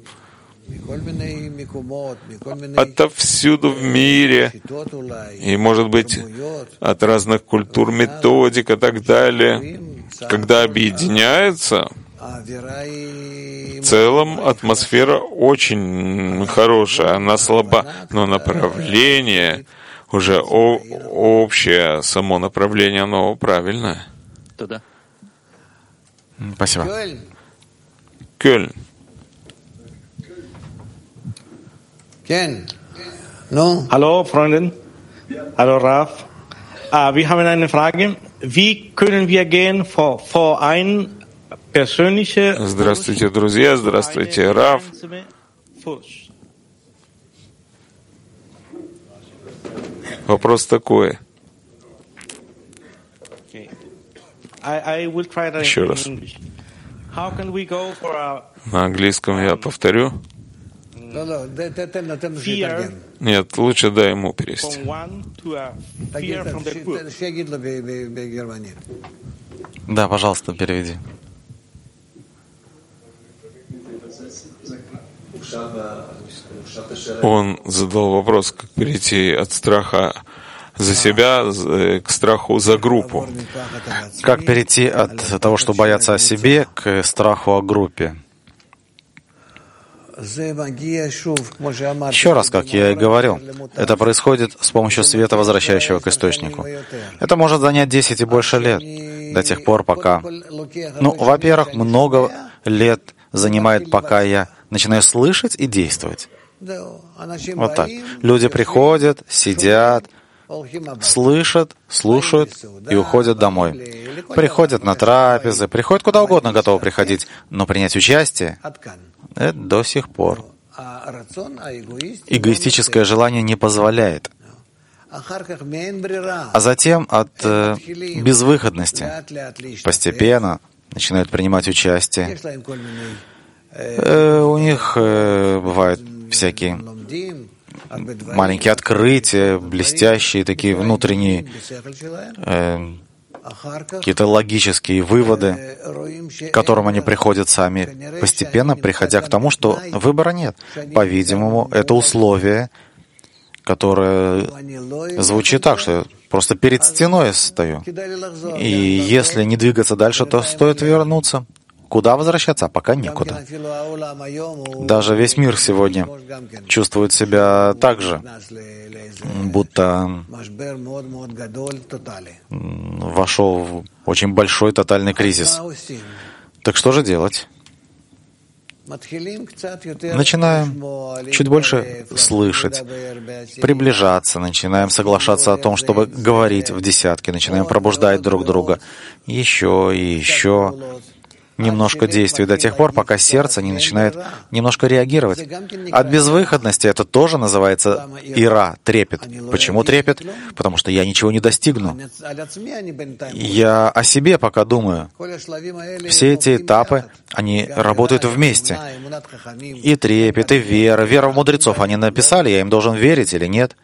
отовсюду в мире, и, может быть, от разных культур, методик и так далее, когда объединяются, в целом атмосфера очень хорошая, она слаба, но направление, уже общее само направление, оно правильное. Спасибо. Кёльн. Hallo, Freundin. Hallo, Raf. Wir haben eine Frage. Wie können wir gehen vor ein persönliche... Здравствуйте, друзья. Здравствуйте, Рав. Вопрос такой. Еще раз. На английском я повторю. Нет, лучше дай ему перевести. Да, пожалуйста, переведи. Он задал вопрос, как перейти от страха за себя к страху за группу. Как перейти от того, что бояться о себе, к страху о группе? Еще раз, как я и говорил, это происходит с помощью света, возвращающего к источнику. Это может занять 10 и больше лет, до тех пор, пока... во-первых, много лет занимает, пока я начинаю слышать и действовать. Вот так. Люди приходят, сидят, слышат, слушают и уходят домой. Приходят на трапезы, приходят куда угодно, готовы приходить, но принять участие — это до сих пор. Эгоистическое желание не позволяет. А затем от безвыходности постепенно начинают принимать участие. У них бывают всякие маленькие открытия, блестящие такие внутренние какие-то логические выводы, к которым они приходят сами, постепенно приходя к тому, что выбора нет. По-видимому, это условие, которое звучит так, что я просто перед стеной стою. И если не двигаться дальше, то стоит вернуться. Куда возвращаться? Пока некуда. Даже весь мир сегодня чувствует себя так же, будто вошел в очень большой тотальный кризис. Так что же делать? Начинаем чуть больше слышать, приближаться, начинаем соглашаться о том, чтобы говорить в десятки, начинаем пробуждать друг друга еще и еще. Немножко действий до тех пор, пока сердце не начинает немножко реагировать. От безвыходности это тоже называется ира, трепет. Почему трепет? Потому что я ничего не достигну. Я о себе пока думаю. Все эти этапы, они работают вместе. И трепет, и вера. Вера в мудрецов они написали, я им должен верить или нет.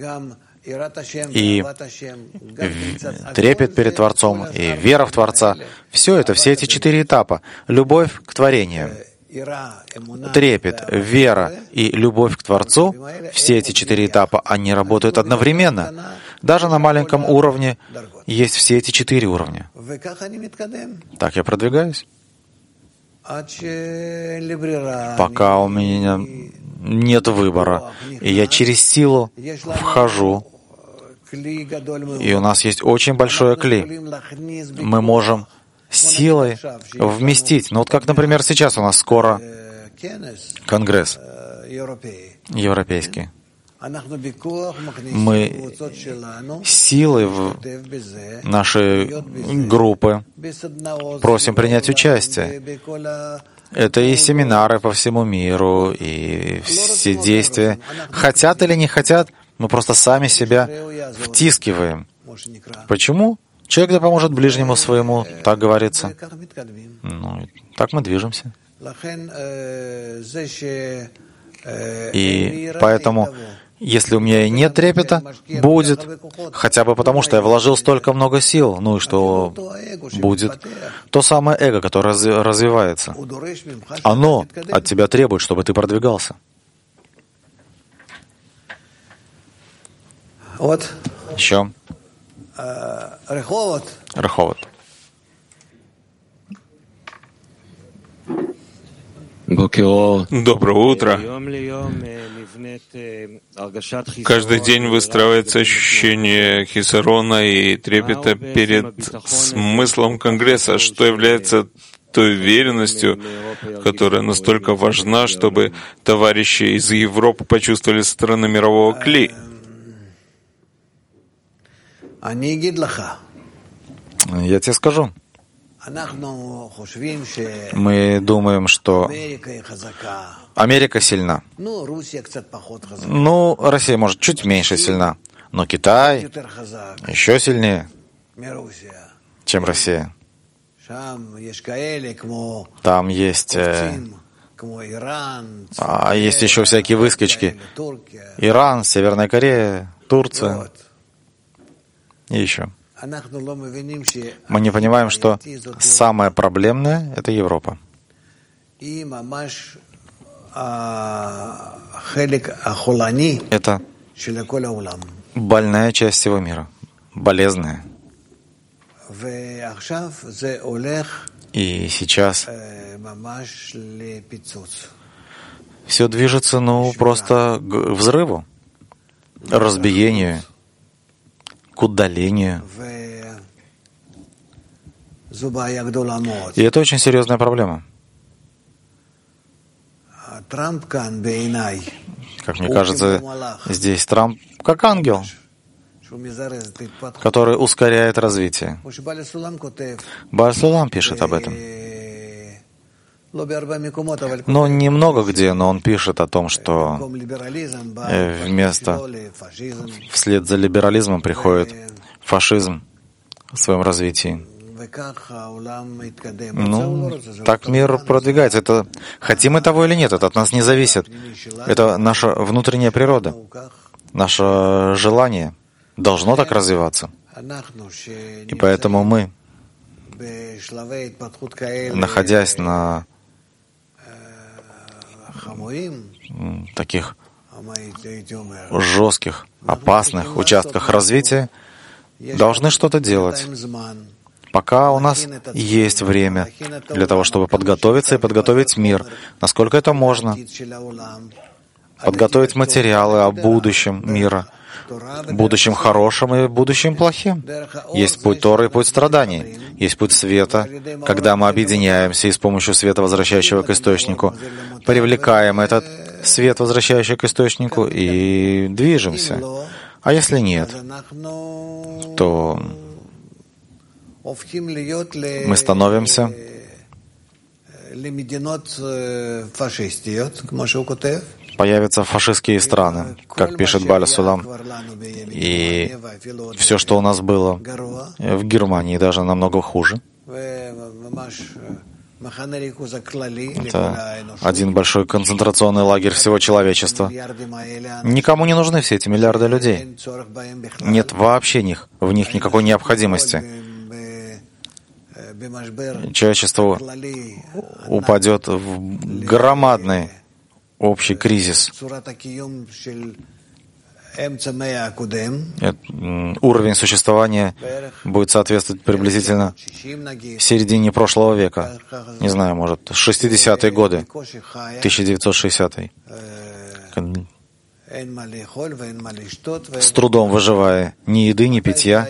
И трепет перед Творцом, и вера в Творца — все эти 4 этапа. Любовь к творению, трепет, вера и любовь к Творцу — все эти 4 этапа, они работают одновременно. Даже на маленьком уровне есть все эти 4 уровня. Так я продвигаюсь. Пока у меня нет выбора, и я через силу вхожу, и у нас есть очень большое кли. Мы можем силой вместить. Вот как, например, сейчас у нас скоро конгресс европейский. Мы силой в наши группы просим принять участие. Это и семинары по всему миру, и все действия. Хотят или не хотят, Мы просто сами себя втискиваем. Почему? Человек да поможет ближнему своему, так говорится. Ну, так мы движемся. И поэтому, если у меня и нет трепета, будет, хотя бы потому, что я вложил столько много сил, ну и что будет? То самое эго, которое развивается. Оно от тебя требует, чтобы ты продвигался. Вот. Еще. Раховод. Доброе утро. Каждый день выстраивается ощущение хисарона и трепета перед смыслом Конгресса, что является той уверенностью, которая настолько важна, чтобы товарищи из Европы почувствовали со стороны мирового кли. Я тебе скажу. Мы думаем, что Америка сильна. Ну, Россия, может, чуть меньше сильна. Но Китай еще сильнее, чем Россия. Там есть еще всякие выскочки. Иран, Северная Корея, Турция и еще. Мы не понимаем, что самое проблемное — это Европа. Это больная часть всего мира, болезненная. И сейчас все движется, просто к взрыву, разбиению, к удалению. И это очень серьезная проблема. Как мне кажется, здесь Трамп как ангел, который ускоряет развитие. Бааль Сулам пишет об этом. Но немного где, но он пишет о том, что вслед за либерализмом приходит фашизм в своем развитии. Так мир продвигается. Это, хотим мы того или нет, это от нас не зависит. Это наша внутренняя природа. Наше желание должно так развиваться. И поэтому мы, находясь на таких жестких, опасных участках развития, должны что-то делать. Пока у нас есть время для того, чтобы подготовиться и подготовить мир, насколько это можно, подготовить материалы о будущем мира, будущем хорошем и будущем плохим. Есть путь Торы и путь страданий. Есть путь света, когда мы объединяемся и с помощью света, возвращающего к источнику, привлекаем этот свет, возвращающий к источнику, и движемся. А если нет, то мы становимся появятся фашистские страны, как пишет Бааль Сулам. И все, что у нас было в Германии, даже намного хуже. Это один большой концентрационный лагерь всего человечества. Никому не нужны все эти миллиарды людей. Нет вообще в них никакой необходимости. Человечество упадет в громадный общий кризис. Уровень существования будет соответствовать приблизительно середине прошлого века. Не знаю, может, 60-е годы, 1960-й. С трудом выживая, ни еды, ни питья.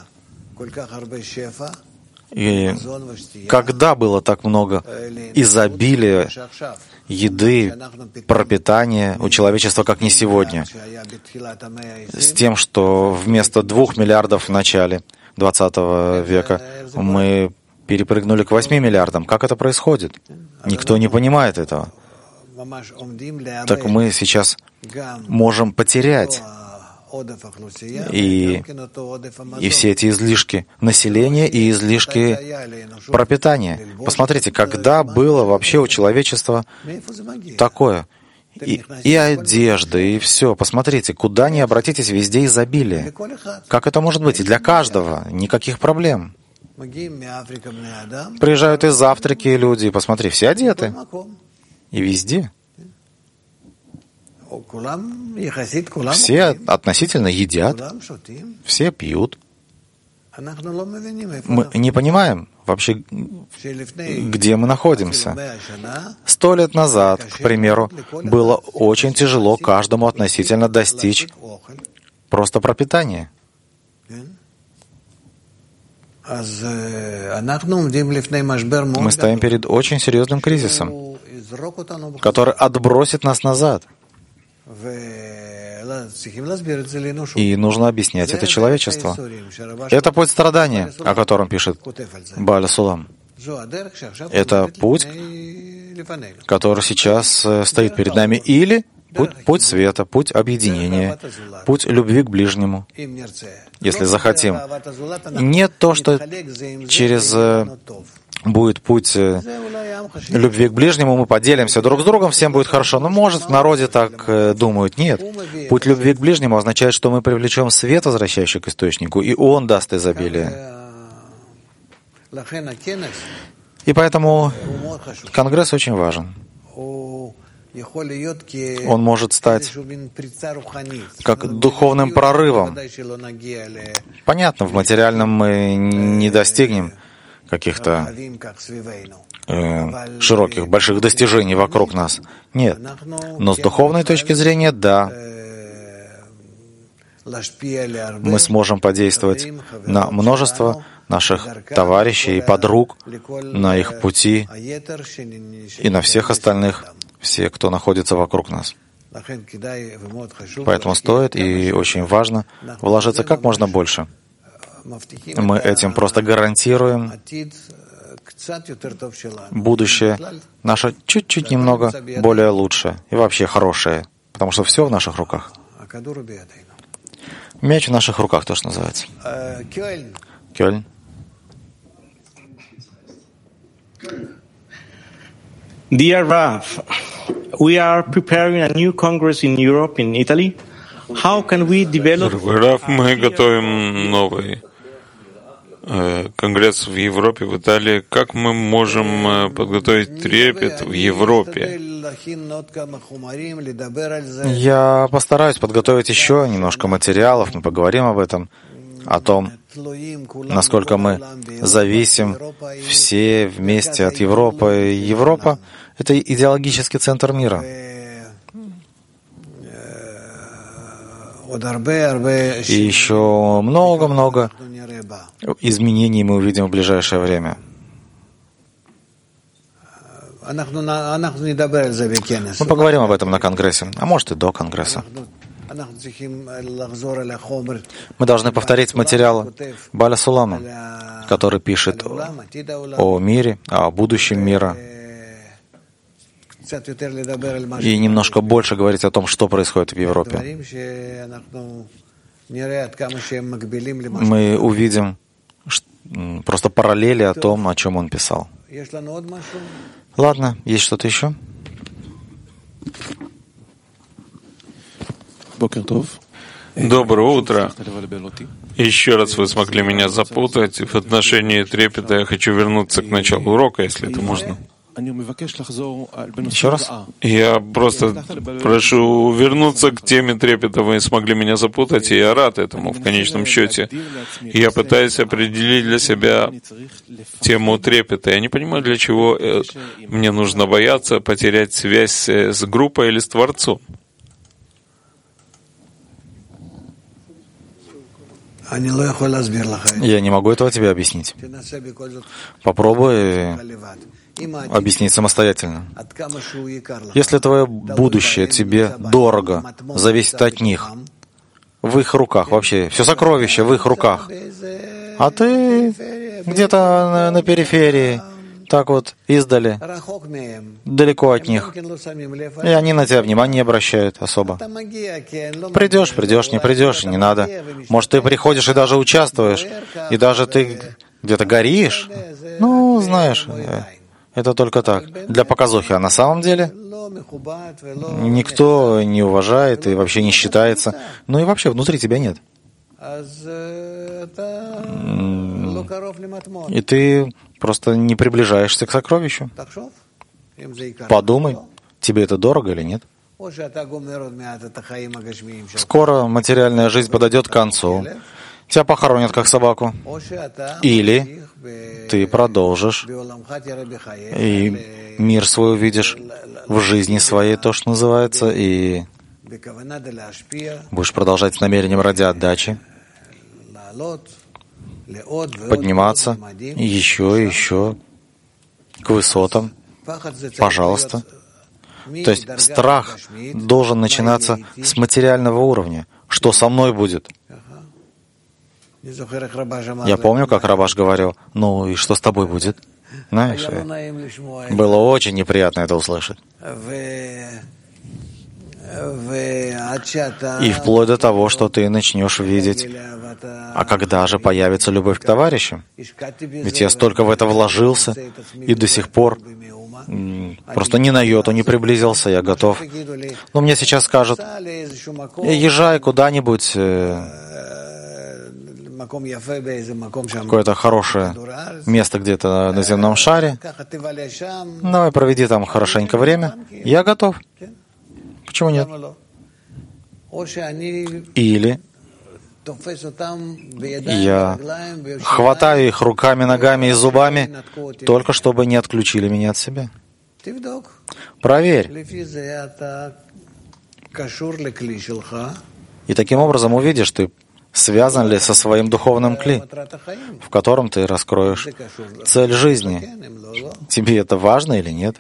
И когда было так много изобилия еды, пропитания у человечества, как не сегодня, с тем, что вместо 2 миллиардов в начале 20 века мы перепрыгнули к 8 миллиардам. Как это происходит? Никто не понимает этого. Так мы сейчас можем потерять И все эти излишки населения и излишки пропитания. Посмотрите, когда было вообще у человечества такое? И одежда, и все. Посмотрите, куда ни обратитесь, везде изобилие. Как это может быть? И для каждого никаких проблем. Приезжают из Африки люди, посмотри, все одеты. И везде. Все относительно едят, все пьют. Мы не понимаем вообще, где мы находимся. 100 лет назад, к примеру, было очень тяжело каждому относительно достичь просто пропитания. Мы стоим перед очень серьезным кризисом, который отбросит нас назад. И нужно объяснять это человечеству. Это путь страдания, о котором пишет Бааль Сулам. Это путь, который сейчас стоит перед нами. Или путь света, путь объединения, путь любви к ближнему, если захотим. Не то, что будет путь любви к ближнему, мы поделимся друг с другом, всем будет хорошо. Но, может, в народе так думают. Нет. Путь любви к ближнему означает, что мы привлечем свет, возвращающий к источнику, и он даст изобилие. И поэтому Конгресс очень важен. Он может стать как духовным прорывом. Понятно, в материальном мы не достигнем каких-то широких, больших достижений вокруг нас. Нет. Но с духовной точки зрения, да. Мы сможем подействовать на множество наших товарищей и подруг, на их пути и на всех остальных, все, кто находится вокруг нас. Поэтому стоит и очень важно вложиться как можно больше. Мы этим просто гарантируем будущее наше чуть-чуть немного более лучшее и вообще хорошее, потому что все в наших руках. Мяч в наших руках, то, что называется. Кёльн. Dear Rav, we are preparing a new Congress in Europe, in Italy. How can we develop... Рав, мы готовим новый конгресс в Европе, в Италии. Как мы можем подготовить трепет в Европе? Я постараюсь подготовить еще немножко материалов, мы поговорим об этом, о том, насколько мы зависим все вместе от Европы. Европа — это идеологический центр мира. И еще много-много изменений мы увидим в ближайшее время. Мы поговорим об этом на Конгрессе, а может и до Конгресса. Мы должны повторить материал Бааля Сулама, который пишет о мире, о будущем мира, и немножко больше говорить о том, что происходит в Европе. Мы увидим просто параллели о том, о чем он писал. Ладно, есть что-то еще? Доброе утро. Еще раз вы смогли меня запутать. В отношении трепета я хочу вернуться к началу урока, если это можно. Еще раз? Я просто прошу вернуться к теме трепета. Вы смогли меня запутать, и я рад этому в конечном счете. Я пытаюсь определить для себя тему трепета. Я не понимаю, для чего мне нужно бояться потерять связь с группой или с Творцом. Я не могу этого тебе объяснить. Попробуй объяснить самостоятельно. Если твое будущее тебе дорого, зависит от них, в их руках вообще, все сокровища в их руках, а ты где-то на периферии, так вот издали, далеко от них, и они на тебя внимания не обращают особо. Придешь, не придешь, не надо. Может, ты приходишь и даже участвуешь, и даже ты где-то горишь. Ну, знаешь, это только так, для показухи. А на самом деле никто не уважает и вообще не считается. Ну и вообще внутри тебя нет. И ты просто не приближаешься к сокровищу. Подумай, тебе это дорого или нет? Скоро материальная жизнь подойдет к концу. Тебя похоронят как собаку. Или ты продолжишь, и мир свой увидишь в жизни своей, то, что называется, и будешь продолжать с намерением ради отдачи, подниматься еще и еще к высотам. Пожалуйста. То есть страх должен начинаться с материального уровня. Что со мной будет? Я помню, как Рабаш говорил, ну и что с тобой будет? Знаешь, было очень неприятно это услышать. И вплоть до того, что ты начнешь видеть, а когда же появится любовь к товарищам? Ведь я столько в это вложился, и до сих пор просто ни на йоту не приблизился, я готов. Но мне сейчас скажут, езжай куда-нибудь, какое-то хорошее место где-то на земном шаре, давай проведи там хорошенько время, я готов. Почему нет? Или я хватаю их руками, ногами и зубами, только чтобы не отключили меня от себя. Проверь. И таким образом увидишь, ты связан ли со своим духовным кли, в котором ты раскроешь цель жизни. Тебе это важно или нет?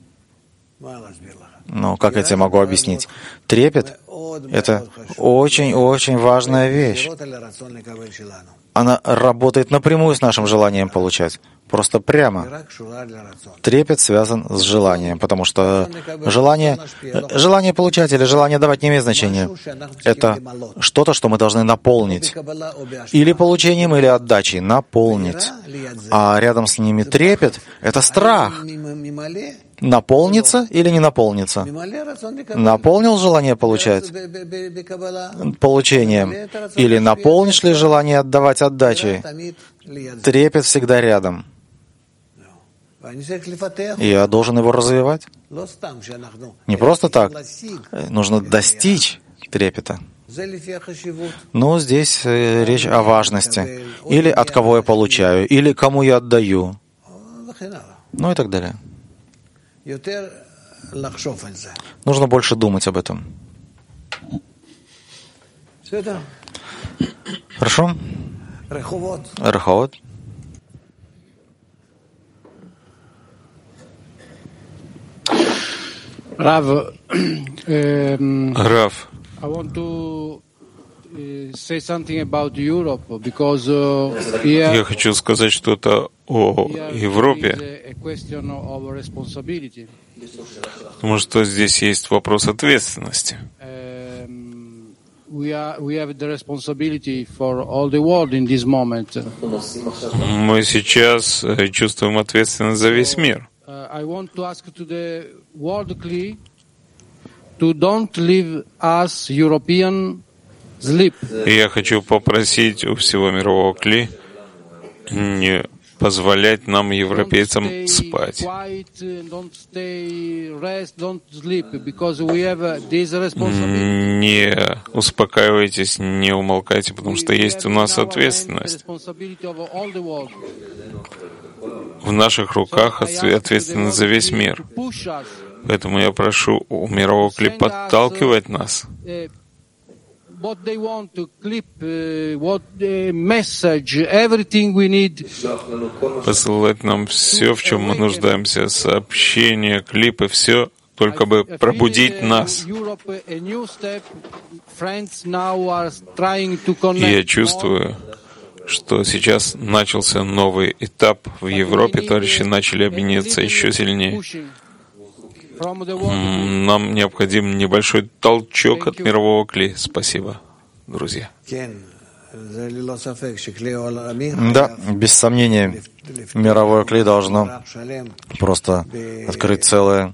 Ну, как я тебе могу объяснить? Трепет — это очень-очень важная вещь. Она работает напрямую с нашим желанием получать. Просто прямо. Трепет связан с желанием, потому что желание получать или желание давать не имеет значения. Это что-то, что мы должны наполнить. Или получением, или отдачей. Наполнить. А рядом с ними трепет — это страх. Наполниться или не наполниться? Наполнил желание получать получением? Или наполнишь ли желание отдавать отдачей? Трепет всегда рядом. И я должен его развивать. Не просто так. Нужно достичь трепета. Но здесь речь о важности. Или от кого я получаю, или кому я отдаю. Ну и так далее. Нужно больше думать об этом. Хорошо? Раховод. Рав, я хочу сказать что-то о Европе, потому что здесь есть вопрос ответственности. Мы сейчас чувствуем ответственность за весь мир. И я хочу попросить у всего мирового кли не позволять нам, европейцам, спать. Не успокаивайтесь, не умолкайте, потому что есть у нас ответственность. В наших руках ответственность за весь мир. Поэтому я прошу у мирового кли подталкивать нас. Посылать нам все, в чем мы нуждаемся, сообщения, клипы, все, только бы пробудить нас. И я чувствую, что сейчас начался новый этап в Европе, товарищи начали объединяться еще сильнее. Нам необходим небольшой толчок от мирового кли. Спасибо, друзья. Да, без сомнения, мировое кли должно просто открыть целое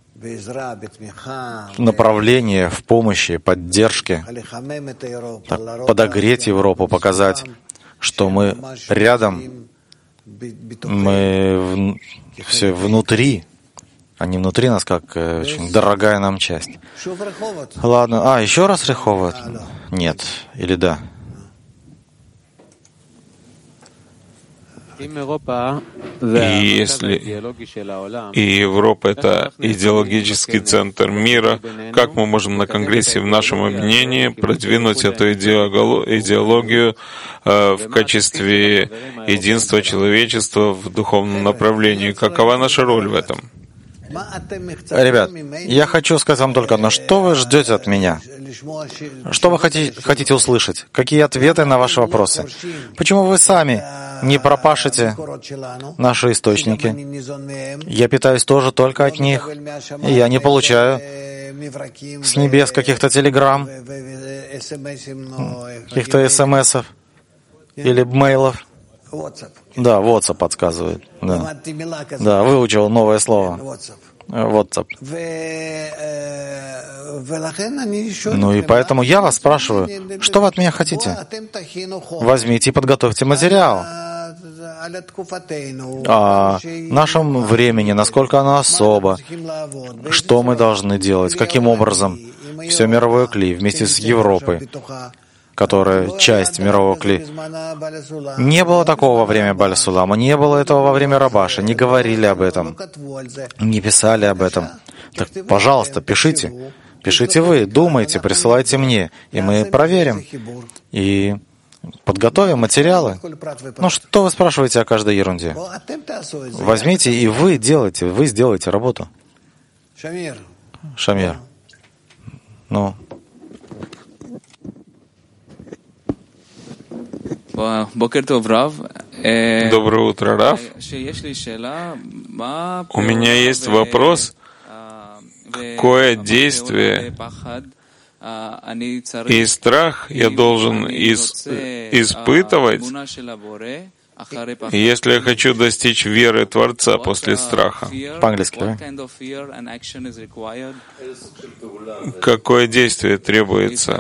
направление в помощи, поддержке, подогреть Европу, показать, что мы рядом, мы все внутри, а не внутри нас, как очень дорогая нам часть. Ладно, еще раз Реховод? Нет, или да? И если и Европа — это идеологический центр мира, как мы можем на Конгрессе в нашем объединении продвинуть эту идеологию в качестве единства человечества в духовном направлении? Какова наша роль в этом? Ребят, я хочу сказать вам только одно. Что вы ждете от меня? Что вы хотите услышать? Какие ответы на ваши вопросы? Почему вы сами не пропашете наши источники? Я питаюсь тоже только от них. И я не получаю с небес каких-то телеграмм, каких-то смс-ов или мейлов. Да, WhatsApp подсказывает. Да, выучил новое слово. WhatsApp. Ну и поэтому я вас спрашиваю, что вы от меня хотите? Возьмите и подготовьте материал о нашем времени, насколько оно особо, что мы должны делать, каким образом. Все мировое кли вместе с Европой, которая часть мирового кли. Не было такого во время Баля Сулама, не было этого во время Рабаша, не говорили об этом, не писали об этом. Так, пожалуйста, пишите. Пишите вы, думайте, присылайте мне, и мы проверим. И подготовим материалы. Ну, что вы спрашиваете о каждой ерунде? Возьмите и вы сделаете работу. Шамир. Ну... Доброе утро, Рав. У меня есть вопрос, какое действие и страх я должен испытывать, если я хочу достичь веры Творца после страха? По-английски, да? Какое действие требуется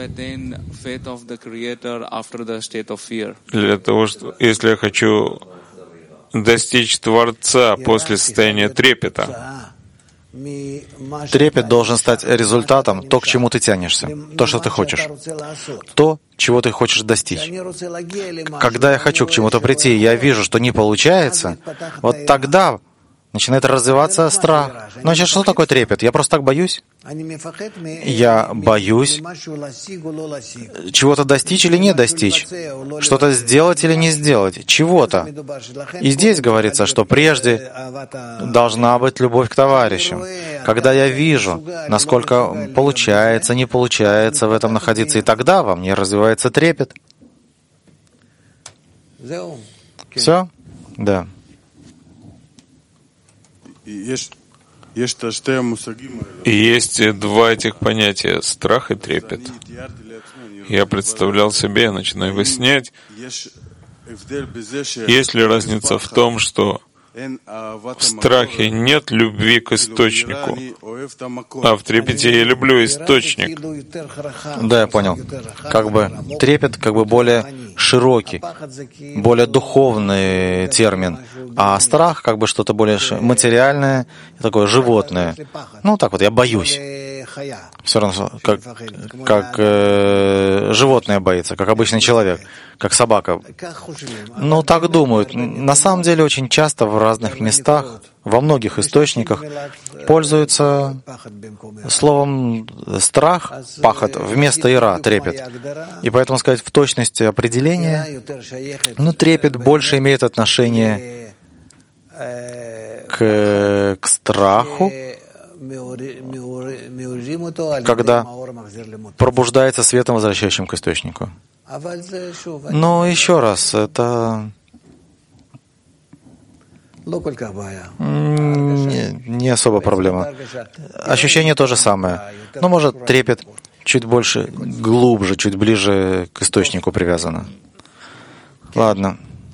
для того, что, если я хочу достичь Творца после состояния трепета? Трепет должен стать результатом, то, к чему ты тянешься, то, что ты хочешь, то, чего ты хочешь достичь. Когда я хочу к чему-то прийти, и я вижу, что не получается, вот тогда начинает развиваться страх. Значит, что такое трепет? Я просто так боюсь? Я боюсь чего-то достичь или не достичь, что-то сделать или не сделать, чего-то. И здесь говорится, что прежде должна быть любовь к товарищам. Когда я вижу, насколько получается, не получается в этом находиться, и тогда во мне развивается трепет. Все? Да. Есть два этих понятия — страх и трепет. Я представлял себе, я начинаю выяснять, есть ли разница в том, что в страхе нет любви к источнику, а в трепете я люблю источник. Да, я понял. Как бы трепет более широкий, более духовный термин, а страх что-то более материальное, такое животное. Ну так вот, я боюсь. Все равно, как животное боится, как обычный человек, как собака. Ну, так думают. На самом деле, очень часто в разных местах, во многих источниках пользуются словом «страх», «пахот» вместо «ира», «трепет». И поэтому сказать в точности определения, трепет больше имеет отношение к страху, когда пробуждается светом, возвращающим к источнику. Но еще раз, это не особо проблема. Ощущение то же самое. Но, может, трепет чуть больше, глубже, чуть ближе к источнику привязано. Ладно.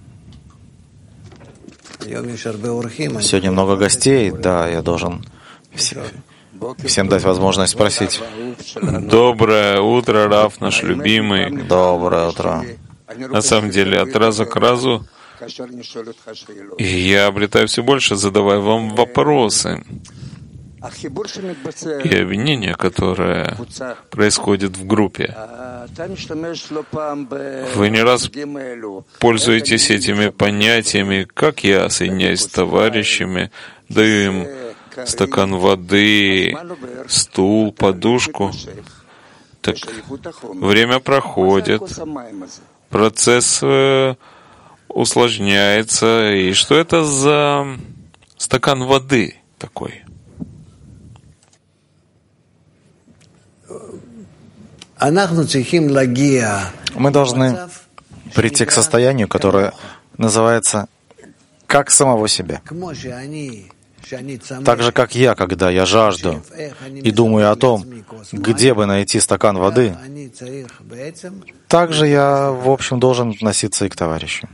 Сегодня много гостей, да, я должен всем дать возможность спросить. Доброе утро, Рав, наш любимый. Доброе утро. На самом деле, от раза к разу я обретаю все больше, задавая вам вопросы. И обвинения, которые происходят в группе. Вы не раз пользуетесь этими понятиями, как я соединяюсь с товарищами, даю им стакан воды, стул, подушку. Так время проходит, процесс усложняется. И что это за стакан воды такой? Мы должны прийти к состоянию, которое называется «как самого себя». Так же, как я, когда я жажду и думаю о том, где бы найти стакан воды, так же я, в общем, должен относиться и к товарищу.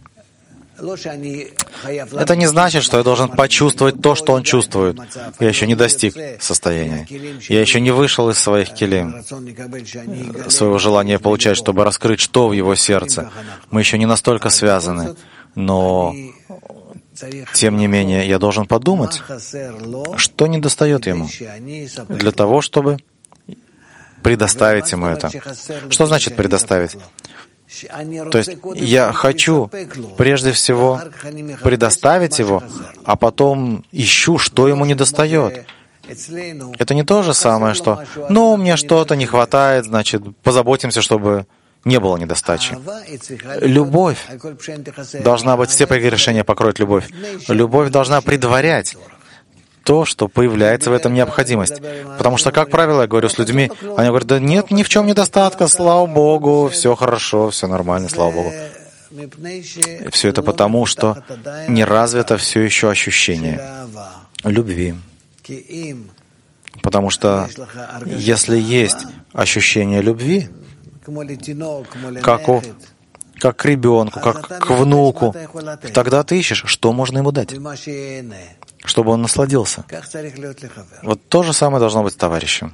Это не значит, что я должен почувствовать то, что он чувствует. Я еще не достиг состояния. Я еще не вышел из своих келим, своего желания получать, чтобы раскрыть, что в его сердце. Мы еще не настолько связаны. Но, тем не менее, я должен подумать, что недостает ему, для того, чтобы предоставить ему это. Что значит предоставить? То есть я хочу прежде всего предоставить его, а потом ищу, что ему недостает. Это не то же самое, что мне что-то не хватает, значит, позаботимся, чтобы не было недостачи. Любовь должна быть, все прегрешения покроет любовь. Любовь должна предварять то, что появляется в этом необходимость. Потому что, как правило, я говорю с людьми, они говорят, да нет, ни в чем недостатка, слава Богу, все хорошо, все нормально, слава Богу. Все это потому, что не развито все еще ощущение любви. Потому что если есть ощущение любви, как к ребенку, как к внуку, тогда ты ищешь, что можно ему дать, чтобы он насладился. Вот то же самое должно быть с товарищем.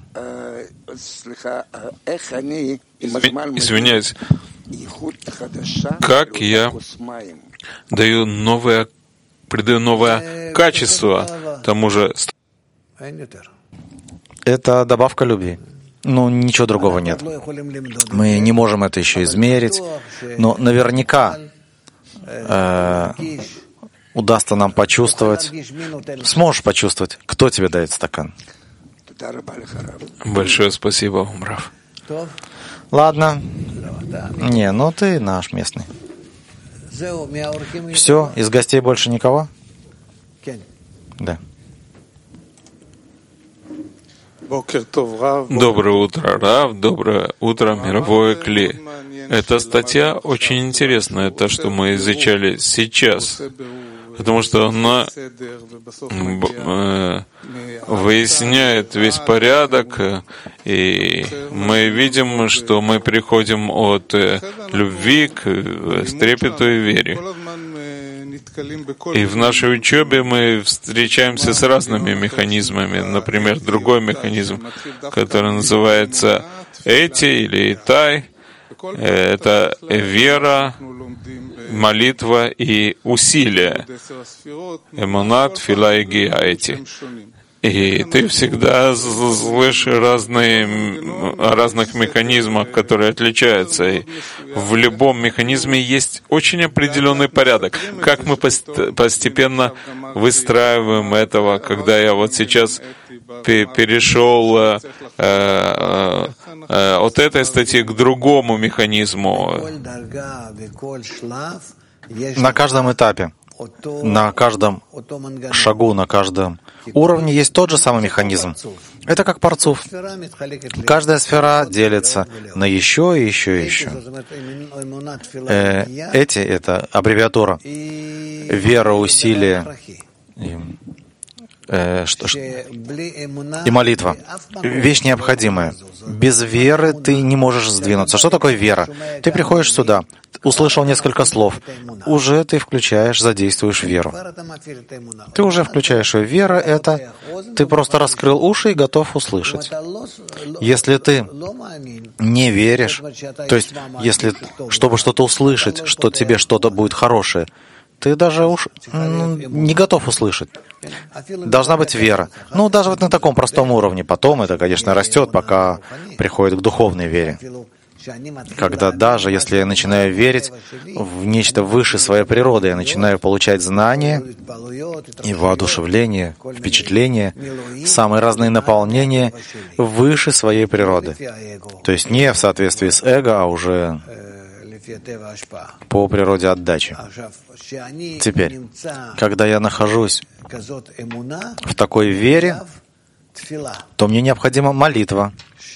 Извиняюсь, как я придаю новое качество тому же? Это добавка любви. Ничего другого нет. Мы не можем это еще измерить, но наверняка удастся нам почувствовать, сможешь почувствовать, кто тебе дает стакан. Большое спасибо, Умрав. Ладно. Ты наш местный. Все, из гостей больше никого? Да. Доброе утро, Рав. Доброе утро, мировое Кли. Эта статья очень интересная, то, что мы изучали сейчас, потому что она выясняет весь порядок, и мы видим, что мы переходим от любви к трепету и вере. И в нашей учебе мы встречаемся с разными механизмами. Например, другой механизм, который называется Эти или Итай. Это вера, молитва и усилие. Эмунат, фила и гия эти. И ты всегда слышишь о разных механизмах, которые отличаются. И в любом механизме есть очень определенный порядок. Как мы постепенно выстраиваем этого, когда я вот сейчас перешел от этой статьи к другому механизму. На каждом этапе на каждом шагу, на каждом уровне есть тот же самый механизм. Это как парцуф. Каждая сфера делится на еще и еще и еще. Это аббревиатура вера, усилие и молитва. Вещь необходимая. Без веры ты не можешь сдвинуться. Что такое вера? Ты приходишь сюда, услышал несколько слов, уже ты включаешь, задействуешь веру. Ты уже включаешь ее. Вера — это ты просто раскрыл уши и готов услышать. Если ты не веришь, то есть если, чтобы что-то услышать, что тебе что-то будет хорошее, ты даже не готов услышать. Должна быть вера. Даже вот на таком простом уровне. Потом это, конечно, растет, пока приходит к духовной вере. Когда даже если я начинаю верить в нечто выше своей природы, я начинаю получать знания и воодушевление, впечатления, самые разные наполнения выше своей природы. То есть не в соответствии с эго, а уже по природе отдачи. Теперь, когда я нахожусь в такой вере, то мне необходима молитва.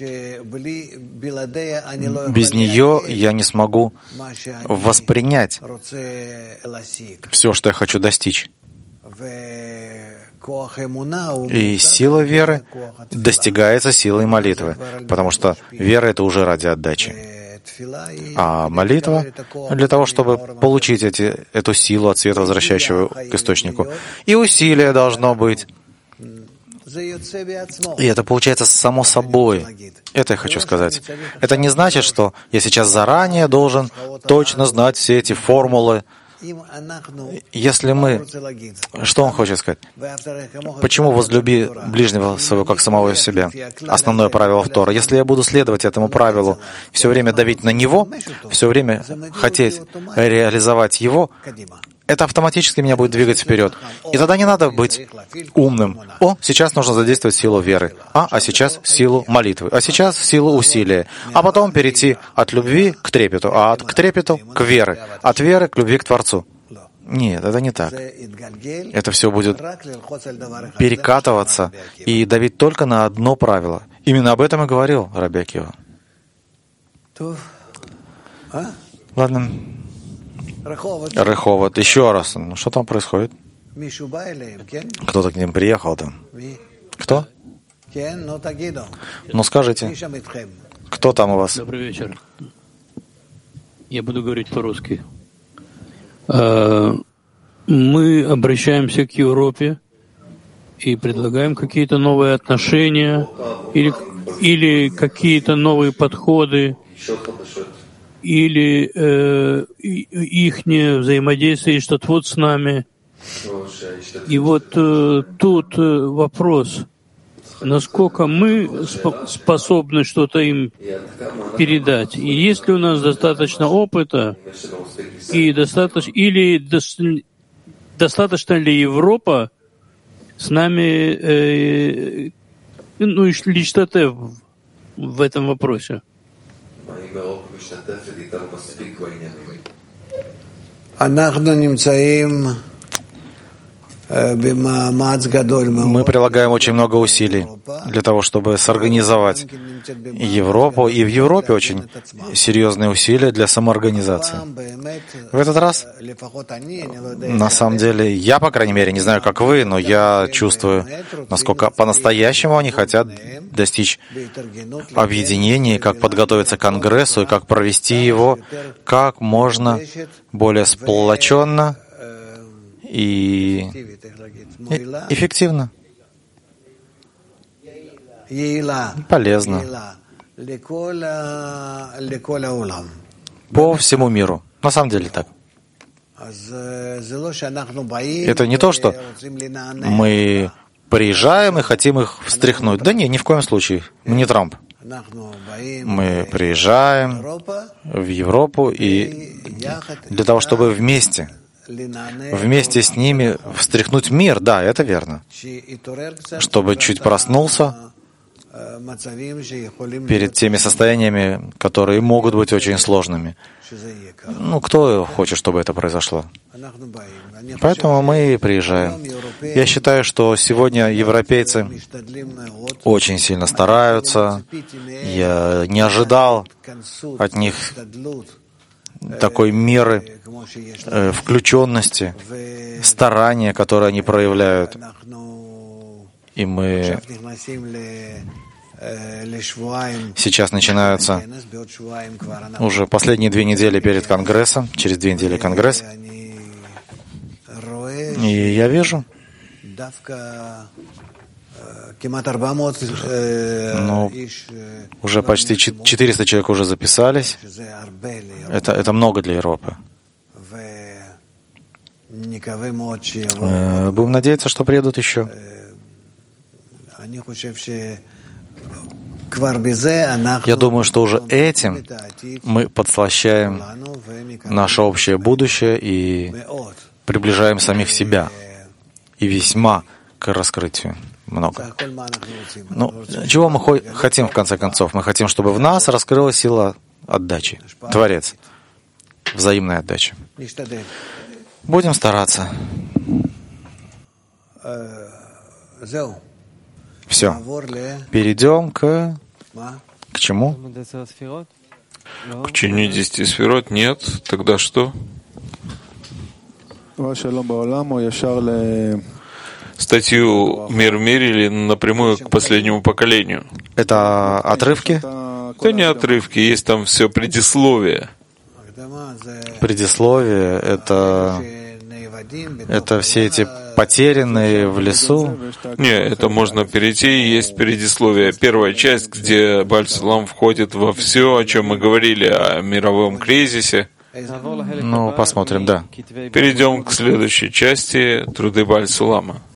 Без нее я не смогу воспринять все, что я хочу достичь. И сила веры достигается силой молитвы, потому что вера — это уже ради отдачи. А молитва для того, чтобы получить эту силу от света, возвращающего к источнику. И усилие должно быть. И это получается само собой. Это я хочу сказать. Это не значит, что я сейчас заранее должен точно знать все эти формулы. Если мы... Что он хочет сказать? Почему возлюби ближнего своего как самого себя? Основное правило в Торе. Если я буду следовать этому правилу, все время давить на него, все время хотеть реализовать его, это автоматически меня будет двигать вперед. И тогда не надо быть умным. Сейчас нужно задействовать силу веры. А сейчас силу молитвы. А сейчас силу усилия. А потом перейти от любви к трепету. А к трепету к вере. От веры к любви к Творцу. Нет, это не так. Это все будет перекатываться и давить только на одно правило. Именно об этом и говорил Раби Акива. Ладно. Реховод. Еще раз. Что там происходит? Кто-то к ним приехал там. Кто? Скажите. Кто там у вас? Добрый вечер. Я буду говорить по-русски. Мы обращаемся к Европе и предлагаем какие-то новые отношения или какие-то новые подходы, или ихнее взаимодействие, что-то с нами. И тут вопрос, насколько мы способны что-то им передать. И есть ли у нас достаточно опыта, и достаточно ли Европа с нами, лично ты в этом вопросе? Мы прилагаем очень много усилий для того, чтобы сорганизовать Европу, и в Европе очень серьезные усилия для самоорганизации. В этот раз, на самом деле, я, по крайней мере, не знаю, как вы, но я чувствую, насколько по-настоящему они хотят достичь объединения, как подготовиться к Конгрессу, и как провести его как можно более сплоченно и эффективно, полезно по всему миру. На самом деле так. Это не то, что мы приезжаем и хотим их встряхнуть. Да не, ни в коем случае. Мы не Трамп. Мы приезжаем в Европу и для того, чтобы вместе с ними встряхнуть мир, да, это верно. Чтобы чуть проснулся перед теми состояниями, которые могут быть очень сложными. Кто хочет, чтобы это произошло? Поэтому мы и приезжаем. Я считаю, что сегодня европейцы очень сильно стараются. Я не ожидал от них такой меры включенности, старания, которые они проявляют. И мы сейчас начинаются уже последние 2 недели перед Конгрессом, через 2 недели Конгресс. И я вижу, уже почти 400 человек уже записались. Это много для Европы. Будем надеяться, что приедут еще. Я думаю, что уже этим мы подслащаем наше общее будущее и приближаем самих себя. И весьма к раскрытию. Много. Чего мы хотим в конце концов? Мы хотим, чтобы в нас раскрылась сила отдачи. Творец. Взаимная отдача. Будем стараться. Все. Перейдем к чему? К чине 10 сферот? Нет. Тогда что? Статью «Мир в мире» или напрямую к последнему поколению? Это отрывки? Это не отрывки, есть там все предисловие. Предисловие — это все эти потерянные в лесу? Не, это можно перейти, есть предисловие. Первая часть, где Бааль Сулам входит во все, о чем мы говорили, о мировом кризисе. Посмотрим, да. Перейдем к следующей части труды Бааль Сулама.